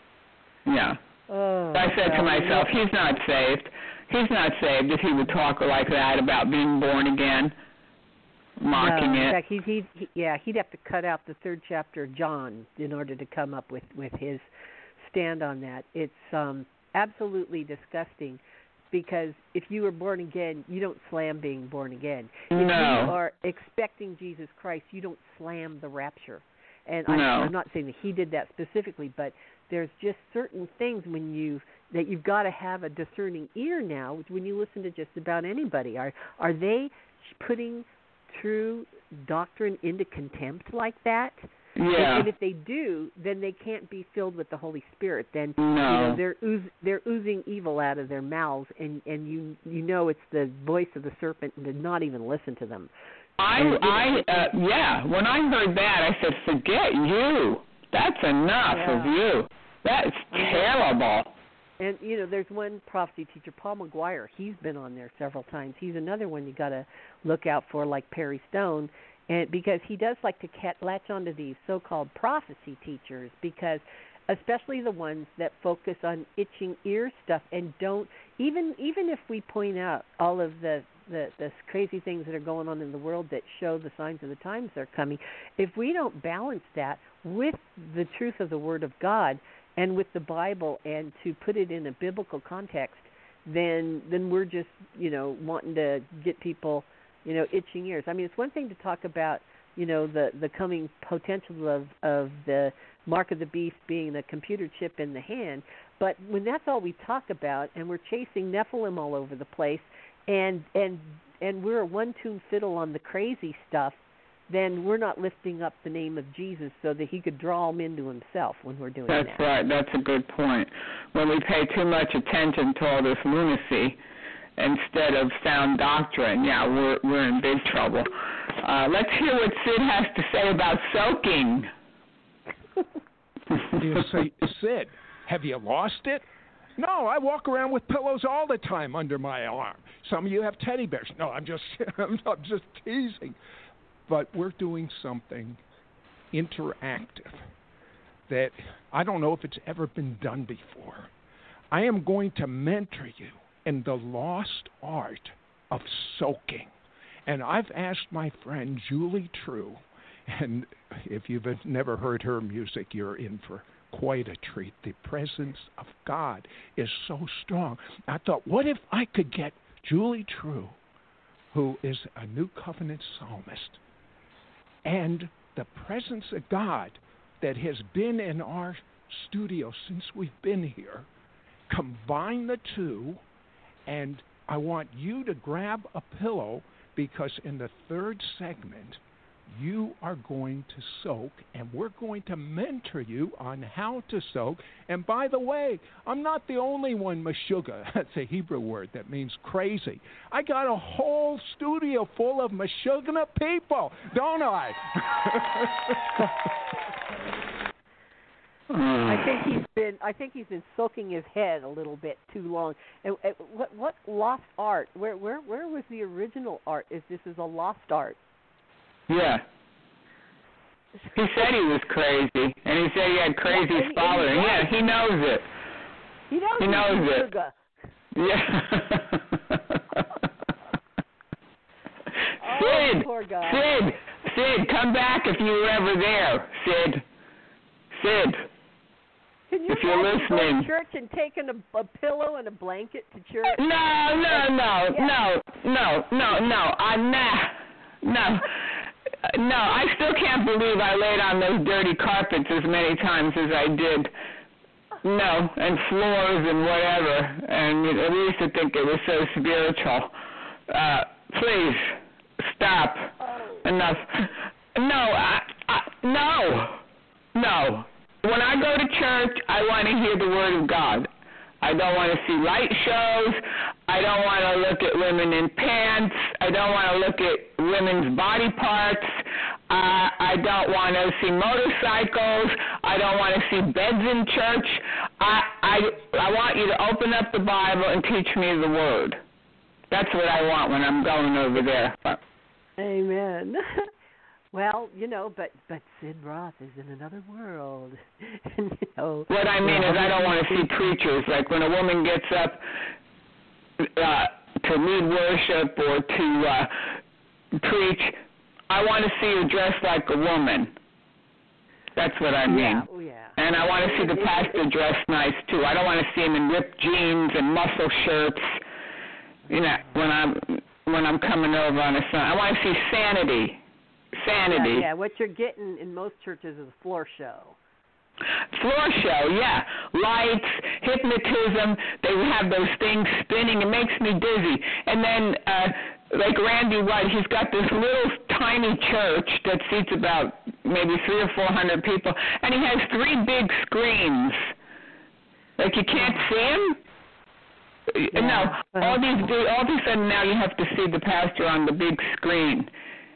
Yeah. Oh, so I said to myself, he's not saved. He's not saved if he would talk like that about being born again, mocking it. In fact, he'd have to cut out the 3rd chapter of John in order to come up with his stand on that. It's absolutely disgusting. Because if you were born again, you don't slam being born again. If you are expecting Jesus Christ, you don't slam the rapture. And I'm not saying that he did that specifically, but there's just certain things that you've got to have a discerning ear now when you listen to just about anybody. Are they putting true doctrine into contempt like that? Yeah. And if they do, then they can't be filled with the Holy Spirit. Then they're oozing evil out of their mouths, and you know it's the voice of the serpent, and to not even listen to them. When I heard that, I said, forget you. That's enough of you. That's terrible. And there's one prophecy teacher, Paul McGuire. He's been on there several times. He's another one you got to look out for, like Perry Stone. And because he does like to latch onto these so-called prophecy teachers, because especially the ones that focus on itching ear stuff and don't even if we point out all of the crazy things that are going on in the world that show the signs of the times are coming, if we don't balance that with the truth of the Word of God and with the Bible and to put it in a biblical context, then we're just wanting to get people itching ears. I mean, it's one thing to talk about, the coming potential of the mark of the beast being the computer chip in the hand, but when that's all we talk about, and we're chasing Nephilim all over the place, and we're a one-tune fiddle on the crazy stuff, then we're not lifting up the name of Jesus so that he could draw them into himself when we're doing that. That's right. That's a good point. When we pay too much attention to all this lunacy instead of sound doctrine, we're in big trouble. Let's hear what Sid has to say about soaking. You say, Sid, have you lost it? No, I walk around with pillows all the time under my arm. Some of you have teddy bears. No, I'm just teasing. But we're doing something interactive that I don't know if it's ever been done before. I am going to mentor you in the lost art of soaking. And I've asked my friend Julie True, and if you've never heard her music, you're in for quite a treat. The presence of God is so strong. I thought, what if I could get Julie True, who is a New Covenant psalmist, and the presence of God that has been in our studio since we've been here, combine the two, and I want you to grab a pillow, because in the third segment, you are going to soak, and we're going to mentor you on how to soak. And by the way, I'm not the only one, Meshuggah. That's a Hebrew word that means crazy. I got a whole studio full of Meshuggah people, don't I? I think he's been soaking his head a little bit too long. And what lost art? Where was the original art? This is a lost art. Yeah. He said he was crazy, and he said he had crazy following. Yeah, he knows it. He knows it. Yeah. Oh, poor guy. Sid, come back if you were ever there. Sid. Can you if you're listening, going to church and taking a pillow and a blanket to church? No. No, I still can't believe I laid on those dirty carpets as many times as I did. No, and floors and whatever. And we used to think it was so spiritual. Please, stop. Oh. Enough. No. When I go to church, I want to hear the Word of God. I don't want to see light shows. I don't want to look at women in pants. I don't want to look at women's body parts. I don't want to see motorcycles. I don't want to see beds in church. I want you to open up the Bible and teach me the Word. That's what I want when I'm going over there. Amen. Well, but Sid Roth is in another world. What I mean is I don't want to see preachers. Like when a woman gets up to lead worship or to preach, I want to see her dressed like a woman. That's what I mean. Yeah. And I want to see the pastor dressed nice, too. I don't want to see him in ripped jeans and muscle shirts, when I'm coming over on a Sunday. I want to see sanity. Yeah, what you're getting in most churches is a floor show. Floor show, yeah. Lights, hypnotism, they have those things spinning. It makes me dizzy. And then, like Randy White, he's got this little tiny church that seats about maybe 300 or 400 people, and he has 3 big screens. Like you can't see him? Yeah. No, all of a sudden now you have to see the pastor on the big screen.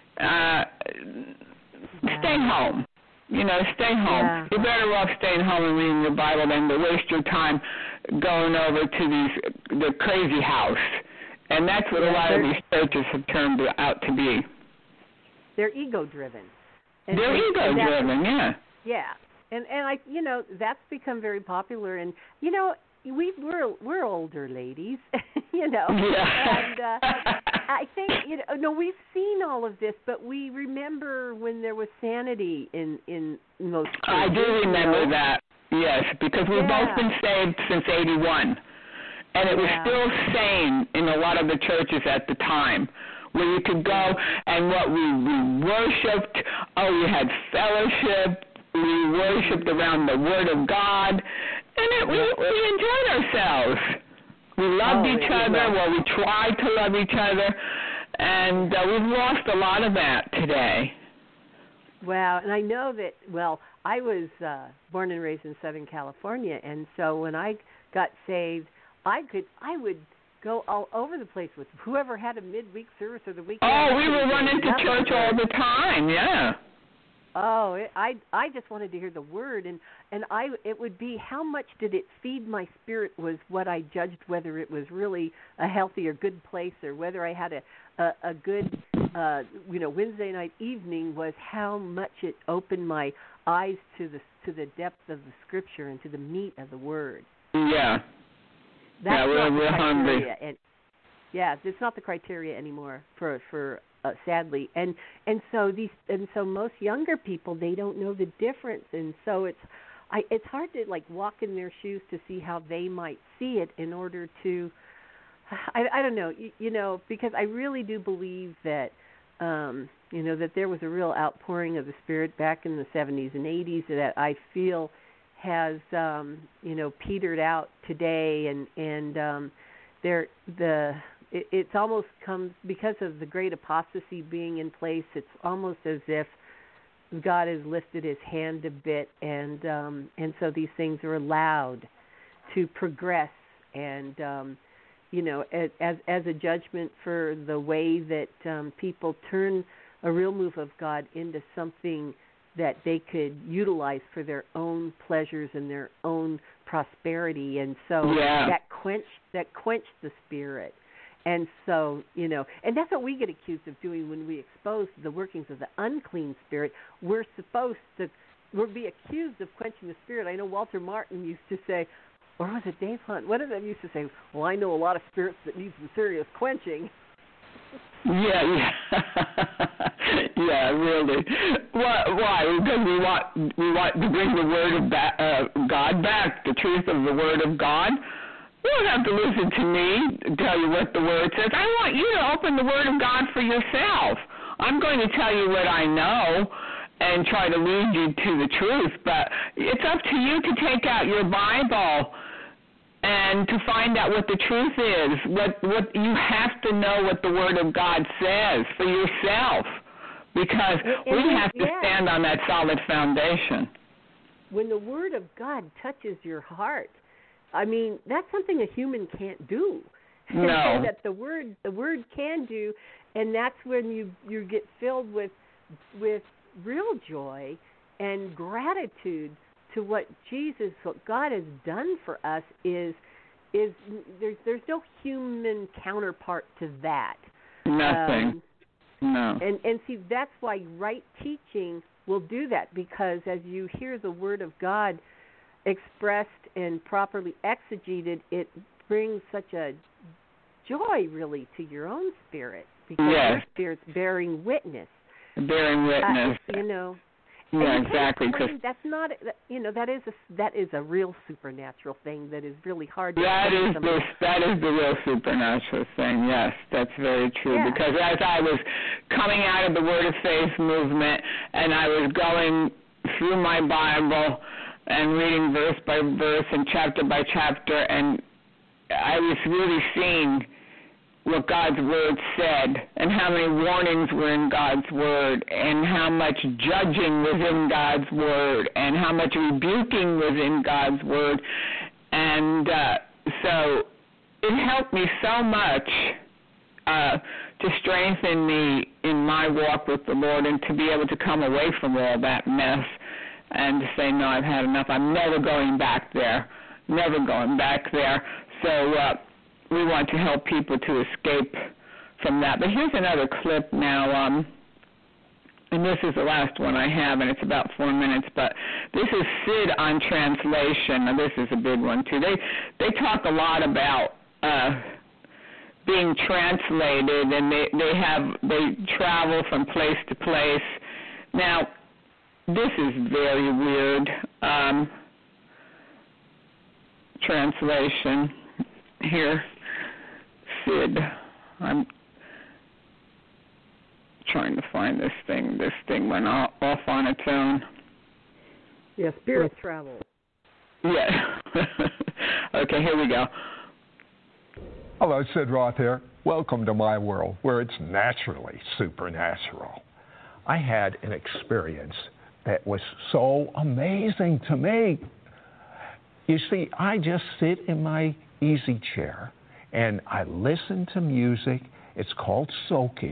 Stay home. Stay home. Yeah. You're better off staying home and reading your Bible than to waste your time going over to the crazy house. And that's what a lot of these churches have turned out to be. They're ego-driven. They're ego-driven, yeah. Yeah. And I that's become very popular. And we're older ladies, Yeah. And I think we've seen all of this, but we remember when there was sanity in most churches. I do remember that. Yes, because we've both been saved since '81, and it was still sane in a lot of the churches at the time, where you could go and we worshipped. Oh, we had fellowship. We worshipped around the Word of God, and we enjoyed ourselves. We loved each other. Well, we tried to love each other, and we've lost a lot of that today. Wow, and I know that. Well, I was born and raised in Southern California, and so when I got saved, I would go all over the place with whoever had a midweek service or the weekend. Oh, we were running to church all the time. Yeah. I just wanted to hear the word, and it would be how much did it feed my spirit was what I judged whether it was really a healthy or good place, or whether I had a good Wednesday night evening, was how much it opened my eyes to the depth of the Scripture and to the meat of the Word. Yeah. That's not the we're hungry. And it's not the criteria anymore for sadly, and so most younger people, they don't know the difference, and so it's hard to like walk in their shoes to see how they might see it in order to, I don't know, because I really do believe that that there was a real outpouring of the Spirit back in the 70s and 80s that I feel has petered out today, and it's almost comes because of the great apostasy being in place. It's almost as if God has lifted His hand a bit, and so these things are allowed to progress, and as a judgment for the way that people turn a real move of God into something that they could utilize for their own pleasures and their own prosperity, and so that quenched the Spirit. And so, and that's what we get accused of doing when we expose the workings of the unclean spirit. We're be accused of quenching the Spirit. I know Walter Martin used to say, or was it Dave Hunt? One of them used to say, well, I know a lot of spirits that need some serious quenching. Yeah, really. Why? Because we want to bring the Word of God back, the truth of the Word of God. You don't have to listen to me tell you what the Word says. I want you to open the Word of God for yourself. I'm going to tell you what I know and try to lead you to the truth, but it's up to you to take out your Bible and to find out what the truth is. What you have to know what the Word of God says for yourself, because we have to stand on that solid foundation. When the Word of God touches your heart, I mean, that's something a human can't do. No. That the word can do, and that's when you get filled with real joy and gratitude to what God has done for us. Is there's no human counterpart to that. Nothing. No. And see, that's why right teaching will do that, because as you hear the Word of God expressed and properly exegeted, it brings such a joy, really, to your own spirit, because your spirit's bearing witness. Bearing witness. Yeah, exactly. That's not, that is a real supernatural thing that is really hard to That is the real supernatural thing. Yes, that's very true. Yeah. Because as I was coming out of the Word of Faith movement, and I was going through my Bible and reading verse by verse and chapter by chapter, and I was really seeing what God's Word said and how many warnings were in God's Word and how much judging was in God's Word and how much rebuking was in God's Word. And so it helped me so much to strengthen me in my walk with the Lord, and to be able to come away from all that mess and to say, no, I've had enough. I'm never going back there. Never going back there. So we want to help people to escape from that. But here's another clip now, and this is the last one I have, and it's about 4 minutes. But this is Sid on translation. Now, this is a big one, too. They talk a lot about being translated, and they travel from place to place. Now, this is very weird. Translation here. Sid. I'm trying to find this thing. This thing went off on its own. Yeah, spirit travel. Yeah. Okay, here we go. Hello, Sid Roth here. Welcome to my world, where it's naturally supernatural. I had an experience that was so amazing to me. You see, I just sit in my easy chair and I listen to music. It's called soaking.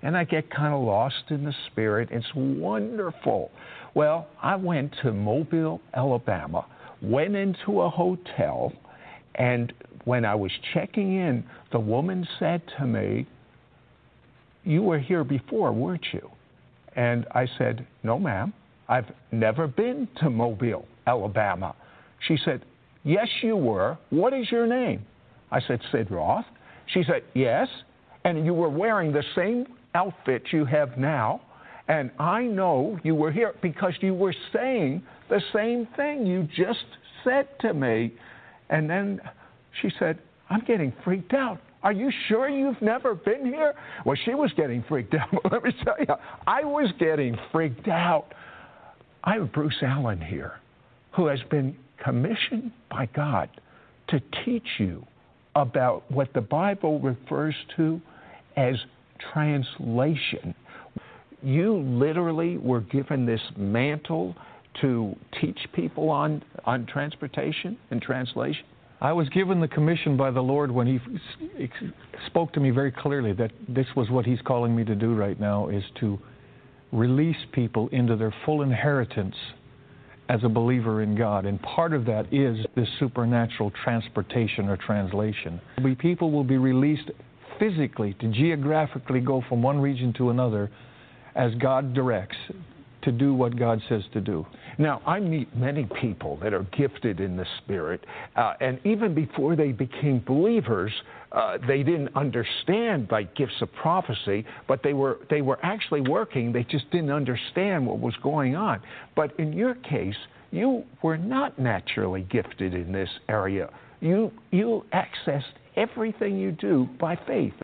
and I get kind of lost in the Spirit. It's wonderful. Well, I went to Mobile, Alabama, went into a hotel, and when I was checking in, the woman said to me, "You were here before, weren't you?" And I said, "No, ma'am. I've never been to Mobile, Alabama." She said, "Yes, you were. What is your name?" I said, "Sid Roth." She said, "Yes, and you were wearing the same outfit you have now, and I know you were here because you were saying the same thing you just said to me." And then she said, "I'm getting freaked out. Are you sure you've never been here?" Well, she was getting freaked out. Let me tell you, I was getting freaked out. I have Bruce Allen here, who has been commissioned by God to teach you about what the Bible refers to as translation. You literally were given this mantle to teach people on transportation and translation. I was given the commission by the Lord when He spoke to me very clearly that this was what He's calling me to do right now, is to release people into their full inheritance as a believer in God. And part of that is this supernatural transportation or translation. People will be released physically to geographically go from one region to another as God directs, to do what God says to do. Now, I meet many people that are gifted in the Spirit, and even before they became believers, they didn't understand like gifts of prophecy, but they were actually working. They just didn't understand what was going on. But in your case, you were not naturally gifted in this area. You accessed everything you do by faith.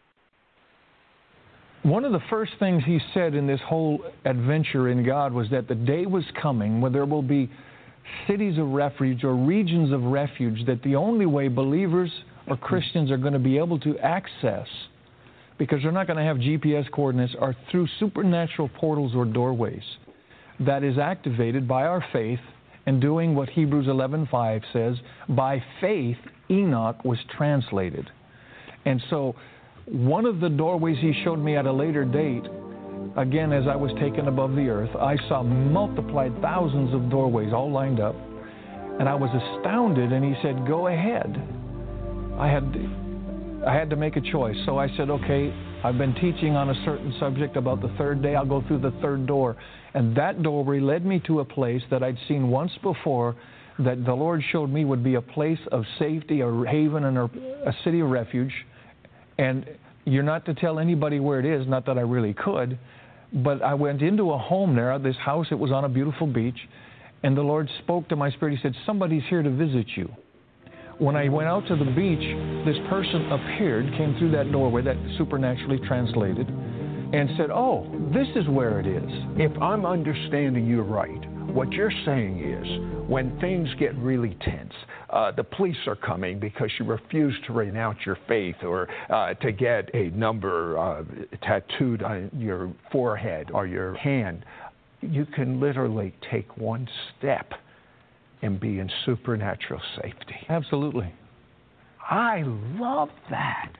One of the first things He said in this whole adventure in God was that the day was coming when there will be cities of refuge or regions of refuge that the only way believers or Christians are going to be able to access, because they're not going to have GPS coordinates, are through supernatural portals or doorways that is activated by our faith and doing what Hebrews 11:5 says, by faith Enoch was translated. And so one of the doorways He showed me at a later date, again, as I was taken above the earth, I saw multiplied thousands of doorways all lined up, and I was astounded, and He said, "Go ahead." I had to make a choice. So I said, okay, I've been teaching on a certain subject about the third day. I'll go through the third door. And that doorway led me to a place that I'd seen once before that the Lord showed me would be a place of safety, a haven, and a city of refuge. And you're not to tell anybody where it is, not that I really could, but I went into a home there, this house. It was on a beautiful beach, and the Lord spoke to my spirit. He said, "Somebody's here to visit you." When I went out to the beach, this person appeared, came through that doorway that supernaturally translated, and said, "Oh, this is where it is." If I'm understanding you right, what you're saying is when things get really tense, the police are coming because you refuse to renounce your faith or to get a number tattooed on your forehead or your hand, you can literally take one step and be in supernatural safety. Absolutely. I love that.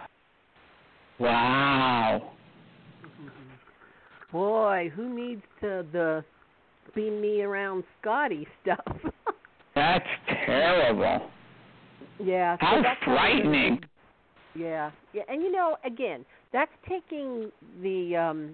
Wow. Boy, who needs the beam me around Scotty stuff? That's terrible. Yeah. So How that's frightening. Yeah. And again, that's taking the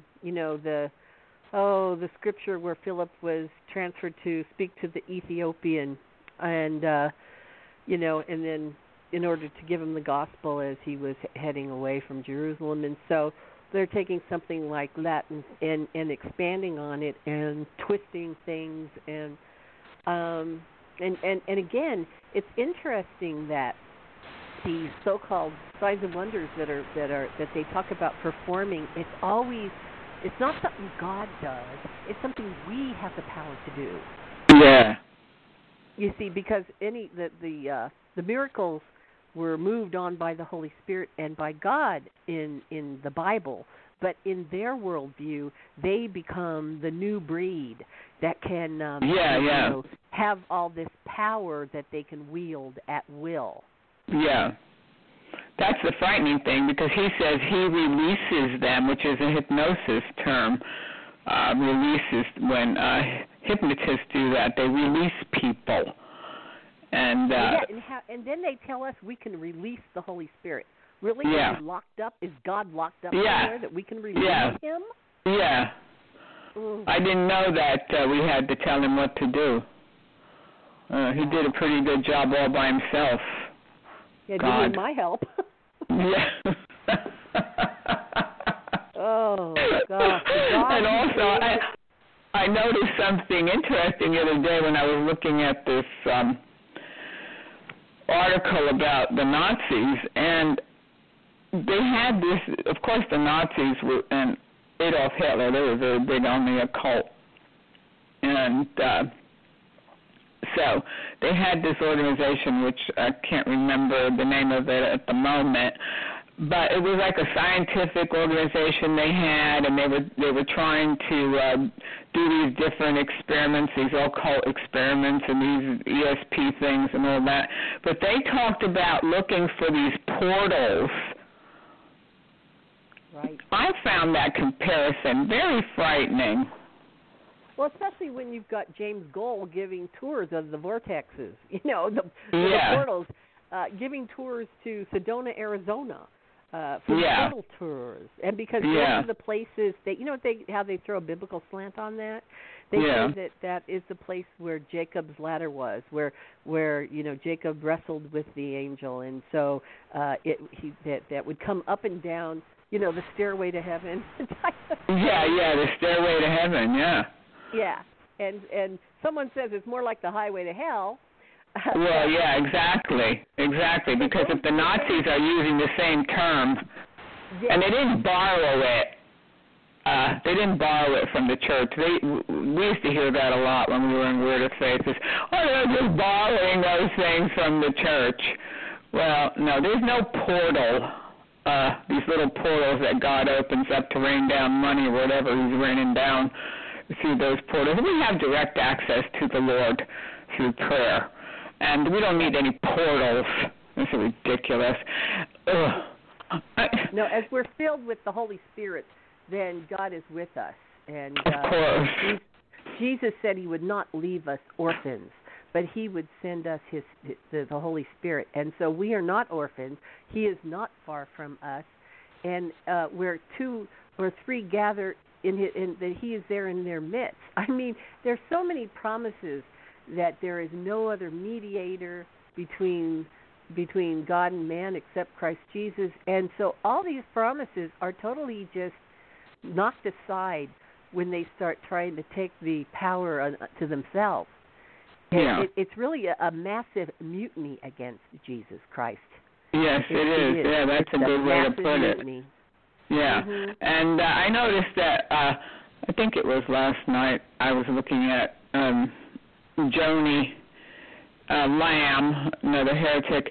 the scripture where Philip was transferred to speak to the Ethiopian, and and then in order to give him the gospel as he was heading away from Jerusalem. And so they're taking something like that and expanding on it and twisting things and again, it's interesting that these so-called signs and wonders that they talk about performing, it's not something God does. It's something we have the power to do. Yeah. You see, because the miracles were moved on by the Holy Spirit and by God in the Bible, but in their worldview, they become the new breed that can have all this power that they can wield at will. Yeah. That's the frightening thing, because he says he releases them, which is a hypnosis term. Releases, when hypnotists do that, they release people. And and then they tell us we can release the Holy Spirit. Really? Yeah. Is he locked up? Is God locked up Yeah. somewhere that we can release him? Yeah. I didn't know that we had to tell him what to do. He did a pretty good job all by himself. Yeah, do you need my help? Yeah. Oh, gosh. And also, I noticed something interesting the other day when I was looking at this article about the Nazis, and they had this, of course the Nazis were, and Adolf Hitler, they were very big on the occult. And so they had this organization, which I can't remember the name of it at the moment, but it was like a scientific organization they had, and they were trying to do these different experiments, these occult experiments, and these ESP things and all that. But they talked about looking for these portals. Right. I found that comparison very frightening. Well, especially when you've got James Goll giving tours of the vortexes, the portals, giving tours to Sedona, Arizona, for portal tours. And because those are the places, how they throw a biblical slant on that? They say that is the place where Jacob's ladder was, where Jacob wrestled with the angel, and so that would come up and down, the stairway to heaven. The stairway to heaven, Yeah, and someone says it's more like the highway to hell. Well, yeah, exactly, because if the Nazis are using the same term, and they didn't borrow it, from the church. We used to hear that a lot when we were in Word of Faith. They're just borrowing those things from the church. Well, no, there's no portal. These little portals that God opens up to rain down money or whatever He's raining down through those portals. We have direct access to the Lord through prayer, and we don't need any portals. This is ridiculous. No, as we're filled with the Holy Spirit, then God is with us. And of course. Jesus said He would not leave us orphans, but He would send us the Holy Spirit. And so we are not orphans. He is not far from us. And where 2 or 3 gather that He is there in their midst. I mean, there's so many promises that there is no other mediator between God and man except Christ Jesus. And so all these promises are totally just knocked aside when they start trying to take the power to themselves. Yeah. It's really a massive mutiny against Jesus Christ. Yes, it is. Yeah, that's a good way to put it. Mutiny. Yeah, and I noticed that, I think it was last night, I was looking at Joni Lamb, another heretic,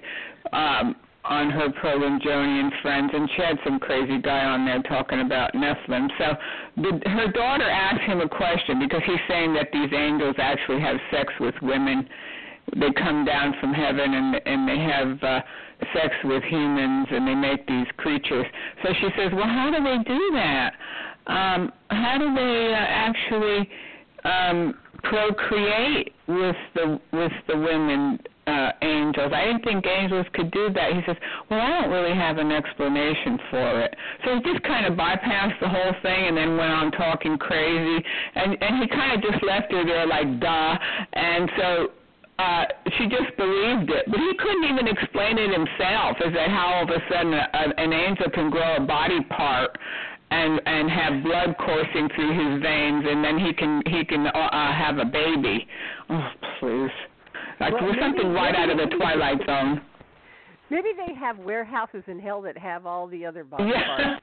on her program, Joni and Friends, and she had some crazy guy on there talking about Nephilim. So her daughter asked him a question, because he's saying that these angels actually have sex with women. They come down from heaven and they have sex with humans, and they make these creatures. So she says, well, how do they do that? How do they actually procreate with the women angels? I didn't think angels could do that. He says, well, I don't really have an explanation for it. So he just kind of bypassed the whole thing and then went on talking crazy, and he kind of just left her there like, duh. And so she just believed it, but he couldn't even explain it himself, as that how all of a sudden an angel can grow a body part and have blood coursing through his veins, and then he can have a baby. Oh, please. Like, well, something right out of the Twilight Zone. Maybe they have warehouses in hell that have all the other body parts.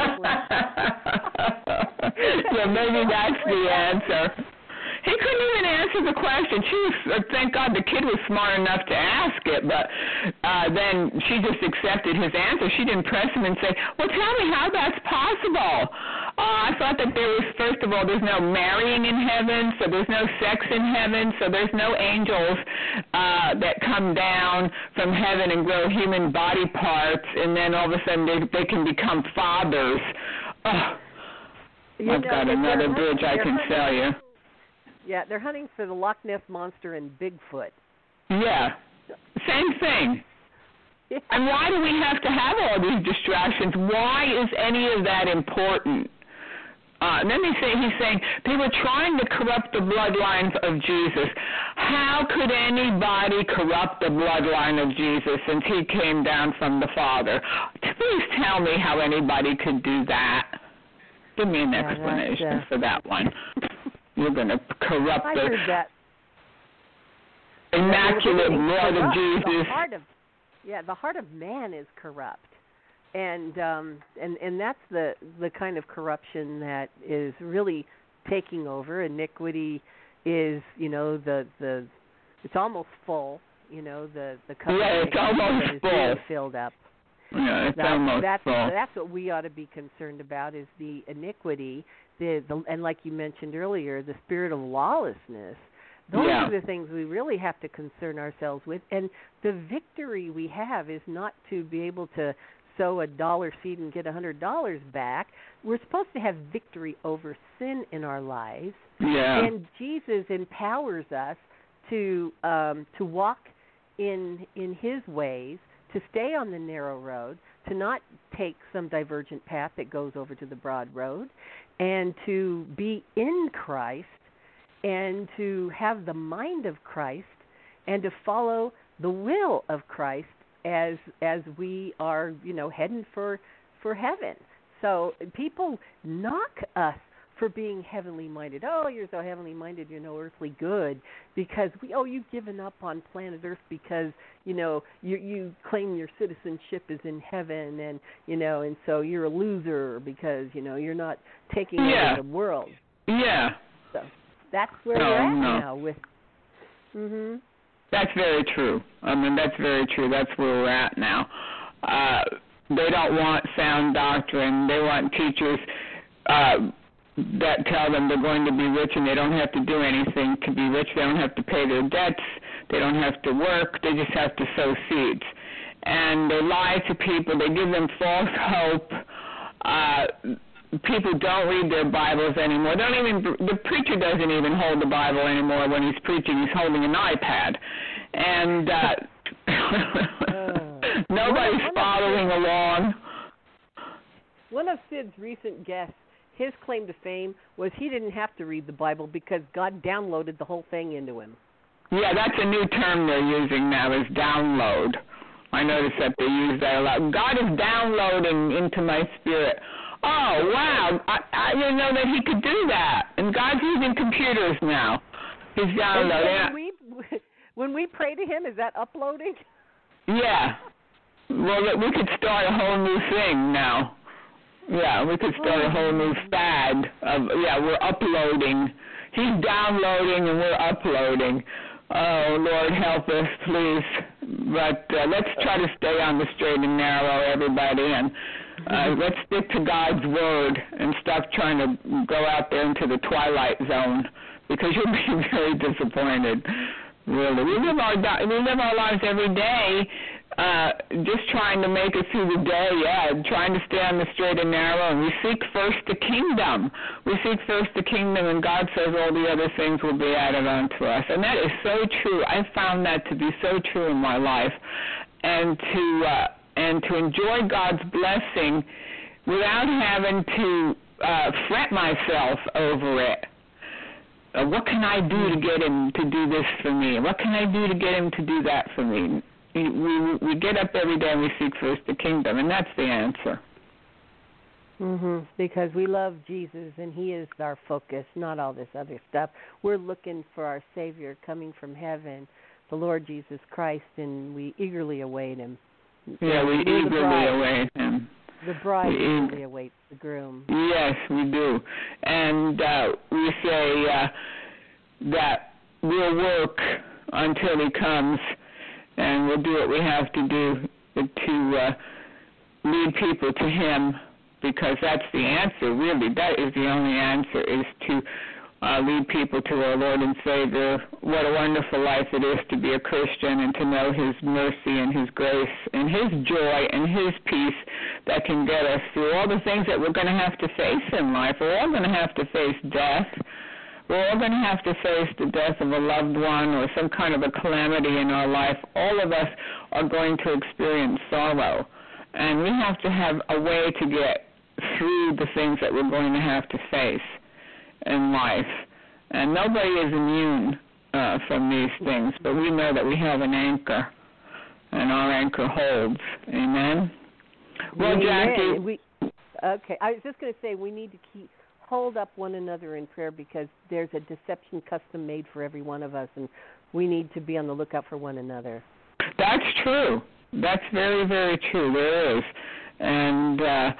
Yeah, maybe that's the answer. He couldn't even answer the question. Thank God the kid was smart enough to ask it, but then she just accepted his answer. She didn't press him and say, well, tell me how that's possible. I thought that there was, first of all, there's no marrying in heaven, so there's no sex in heaven, so there's no angels that come down from heaven and grow human body parts, and then all of a sudden they can become fathers. Oh, I've got another bridge I can sell you. Yeah, they're hunting for the Loch Ness Monster and Bigfoot. Yeah, same thing. Yeah. And why do we have to have all these distractions? Why is any of that important? Then he's saying they were trying to corrupt the bloodlines of Jesus. How could anybody corrupt the bloodline of Jesus since he came down from the Father? Please tell me how anybody could do that. Give me an explanation for that one. You're going to corrupt the immaculate blood of Jesus. The heart of man is corrupt. And that's the kind of corruption that is really taking over. Iniquity is, it's almost full. The cup it's almost is full. really filled up. Yeah, it's almost full. That's what we ought to be concerned about is the iniquity, and like you mentioned earlier, the spirit of lawlessness. Those are the things we really have to concern ourselves with. And the victory we have is not to be able to sow a $1 seed and get $100 back. We're supposed to have victory over sin in our lives. Yeah. And Jesus empowers us to walk in His ways, to stay on the narrow road, to not take some divergent path that goes over to the broad road, and to be in Christ, and to have the mind of Christ, and to follow the will of Christ as we are, heading for heaven. So people knock us for being heavenly minded. Oh, you're so heavenly minded, you're no earthly good, because you've given up on planet Earth because you claim your citizenship is in heaven, and so you're a loser because you're not taking over the world. Yeah. So that's where we're at now with. Mhm. That's very true. I mean, that's very true. That's where we're at now. They don't want sound doctrine. They want teachers that tell them they're going to be rich and they don't have to do anything to be rich. They don't have to pay their debts. They don't have to work. They just have to sow seeds. And they lie to people. They give them false hope. People don't read their Bibles anymore. The preacher doesn't even hold the Bible anymore when he's preaching. He's holding an iPad. And nobody's following along. One of Sid's recent guests, his claim to fame was he didn't have to read the Bible because God downloaded the whole thing into him. Yeah, that's a new term they're using now, is download. I noticed that they use that a lot. God is downloading into my spirit. Oh, wow. I didn't know that he could do that. And God's using computers now. He's downloading. When we pray to him, is that uploading? Yeah. Well, we could start a whole new thing now. Yeah, we could start a whole new fad of, we're uploading. He's downloading and we're uploading. Oh, Lord, help us, please. But let's try to stay on the straight and narrow, everybody, and let's stick to God's Word and stop trying to go out there into the twilight zone, because you'll be very disappointed, really. We live our lives every day just trying to make it through the day, trying to stay on the straight and narrow, and we seek first the kingdom. We seek first the kingdom, and God says all the other things will be added unto us. And that is so true. I found that to be so true in my life. And to enjoy God's blessing without having to fret myself over it. What can I do to get him to do this for me? What can I do to get him to do that for me? We get up every day and we seek first the kingdom, and that's the answer. Because we love Jesus, and he is our focus, not all this other stuff. We're looking for our Savior coming from heaven, the Lord Jesus Christ, and we eagerly await him. Yeah, we eagerly await him. The bride eagerly awaits the groom. Yes, we do. And we say that we'll work until he comes, and we'll do what we have to do to lead people to him, because that's the answer, really. That is the only answer, is to lead people to our Lord and Savior. What a wonderful life it is to be a Christian and to know His mercy and His grace and His joy and His peace that can get us through all the things that we're going to have to face in life. We're all going to have to face death. We're all going to have to face the death of a loved one or some kind of a calamity in our life. All of us are going to experience sorrow, and we have to have a way to get through the things that we're going to have to face in life. And nobody is immune from these things, but we know that we have an anchor, and our anchor holds. Amen? Well, Jackie. Okay, I was just going to say we need to hold up one another in prayer, because there's a deception custom made for every one of us, and we need to be on the lookout for one another. That's true. That's very, very true. There is. And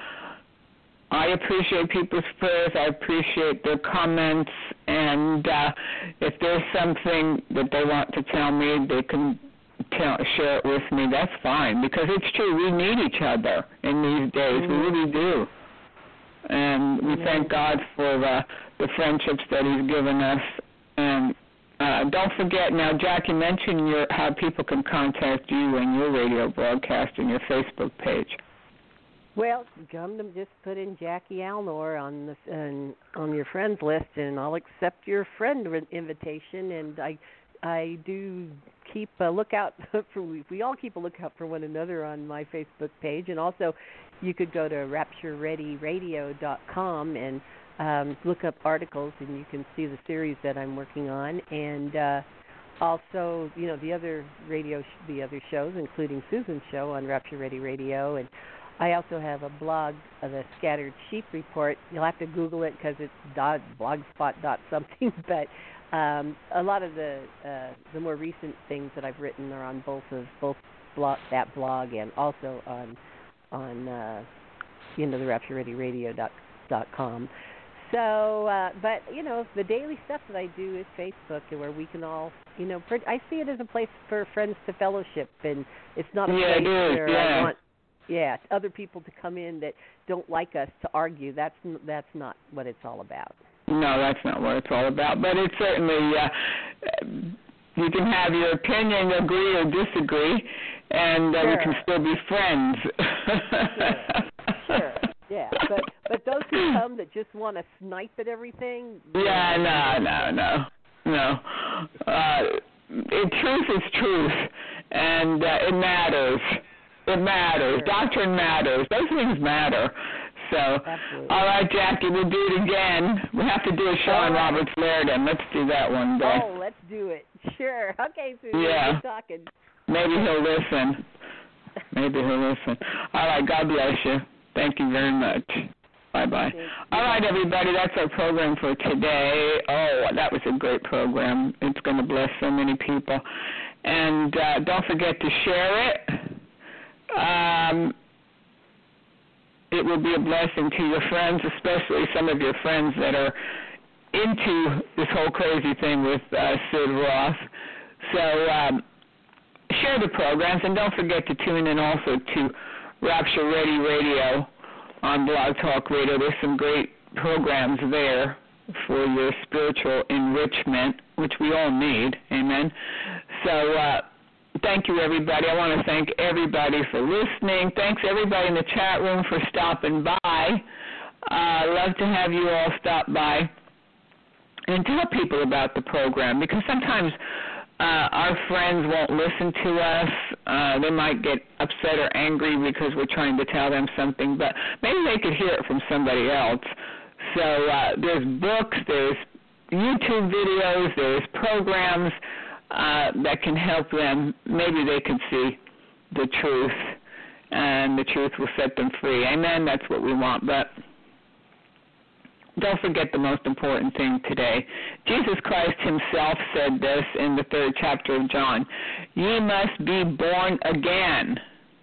I appreciate people's prayers. I appreciate their comments. And if there's something that they want to tell me, they can share it with me. That's fine, because it's true. We need each other in these days. We really do. And we thank God for the friendships that He's given us. And don't forget, now, Jackie, mention how people can contact you and your radio broadcast and your Facebook page. Well, just put in Jackie Alnor on your friends list, and I'll accept your friend invitation. And I do keep a lookout for. We all keep a lookout for one another on my Facebook page, and also you could go to RaptureReadyRadio.com and look up articles, and you can see the series that I'm working on, and also, the other shows, including Susan's show on Rapture Ready Radio, and I also have a blog, the Scattered Sheep Report. You'll have to Google it because it's blogspot.something, but a lot of the more recent things that I've written are on both that blog and also on the RaptureReadyRadio.com. So, but the daily stuff that I do is Facebook, where we can all, I see it as a place for friends to fellowship, and it's not a place where I want, other people to come in that don't like us to argue. That's not what it's all about. No, that's not what it's all about. But it's certainly, you can have your opinion, agree or disagree, and we can still be friends. Sure. Yeah, but those who come that just want to snipe at everything. Yeah, no. Truth is truth, and it matters. It matters. Sure. Doctrine matters. Those things matter. So, absolutely. All right, Jackie, we'll do it again. We have to do a show on Robert Flaridan. Let's do that one day. Oh, let's do it. Sure. Okay, Susan. Yeah. Good talking. Maybe he'll listen. All right, God bless you. Thank you very much. Bye-bye. All right, everybody, that's our program for today. Oh, that was a great program. It's going to bless so many people. And don't forget to share it. It will be a blessing to your friends, especially some of your friends that are into this whole crazy thing with Sid Roth. So share the programs, and don't forget to tune in also to Rapture Ready Radio on Blog Talk Radio. There's some great programs there for your spiritual enrichment, which we all need. Amen. So thank you, everybody. I want to thank everybody for listening. Thanks, everybody in the chat room, for stopping by. I'd love to have you all stop by and tell people about the program, because sometimes our friends won't listen to us. They might get upset or angry because we're trying to tell them something, but maybe they could hear it from somebody else. So there's books, there's YouTube videos, there's programs that can help them. Maybe they can see the truth, and the truth will set them free. Amen? That's what we want. But don't forget the most important thing today. Jesus Christ himself said this in the 3rd chapter of John. Ye must be born again.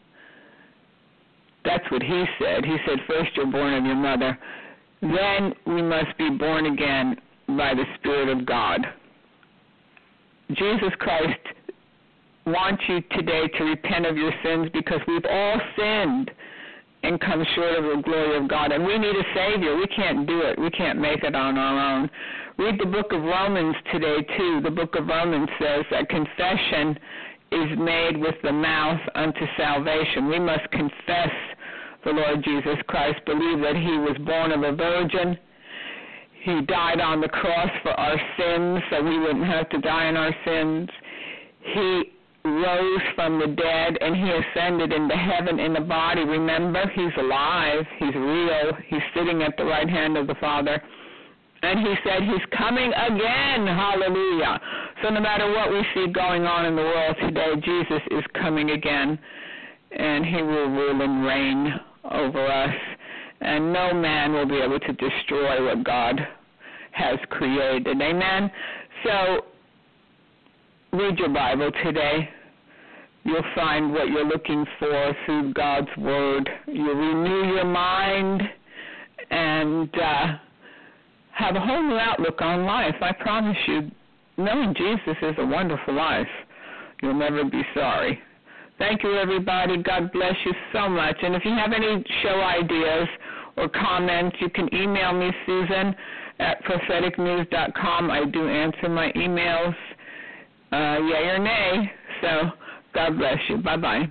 That's what he said. He said, first you're born of your mother. Then we must be born again by the Spirit of God. Jesus Christ wants you today to repent of your sins, because we've all sinned and come short of the glory of God. And we need a Savior. We can't do it. We can't make it on our own. Read the book of Romans today, too. The book of Romans says that confession is made with the mouth unto salvation. We must confess the Lord Jesus Christ, believe that he was born of a virgin. He died on the cross for our sins so we wouldn't have to die in our sins. He rose from the dead, and he ascended into heaven in the body. Remember, he's alive. He's real. He's sitting at the right hand of the Father. And he said he's coming again. Hallelujah. So no matter what we see going on in the world today, Jesus is coming again, and he will rule and reign over us. And no man will be able to destroy what God has created. Amen? So read your Bible today. You'll find what you're looking for through God's Word. You'll renew your mind and have a whole new outlook on life. I promise you, knowing Jesus is a wonderful life. You'll never be sorry. Thank you, everybody. God bless you so much. And if you have any show ideas or comments, you can email me, Susan, at propheticnews.com. I do answer my emails, yay or nay. So God bless you. Bye-bye.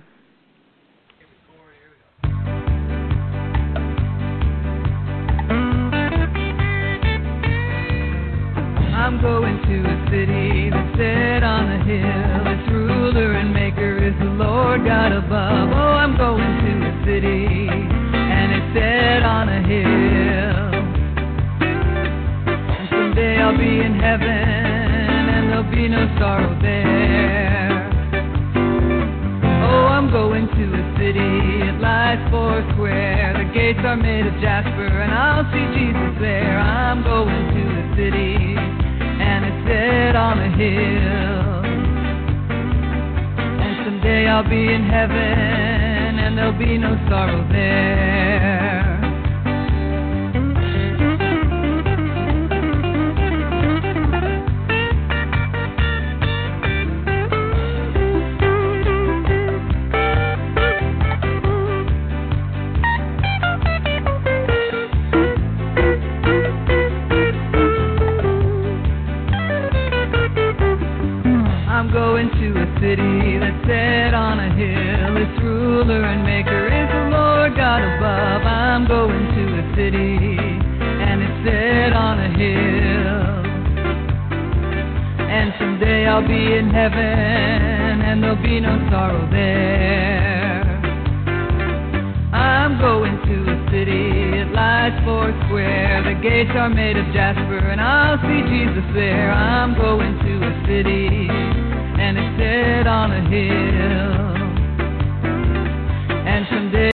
I'm going to a city that's set on a hill. Its ruler and maker is the Lord God above. Oh, I'm going to a city, and it's set on a hill. And someday I'll be in heaven, and there'll be no sorrow there. Oh, I'm going to a city, it lies four square. The gates are made of jasper, and I'll see Jesus there. I'm going to a city, and it's set on a hill. And someday I'll be in heaven, and there'll be no sorrow there. Going to a city that's set on a hill. Its ruler and maker is the Lord God above. I'm going to a city, and it's set on a hill. And someday I'll be in heaven, and there'll be no sorrow there. I'm going to a city, it lies four square. The gates are made of jasper, and I'll see Jesus there. I'm going to a city, and it's set on a hill.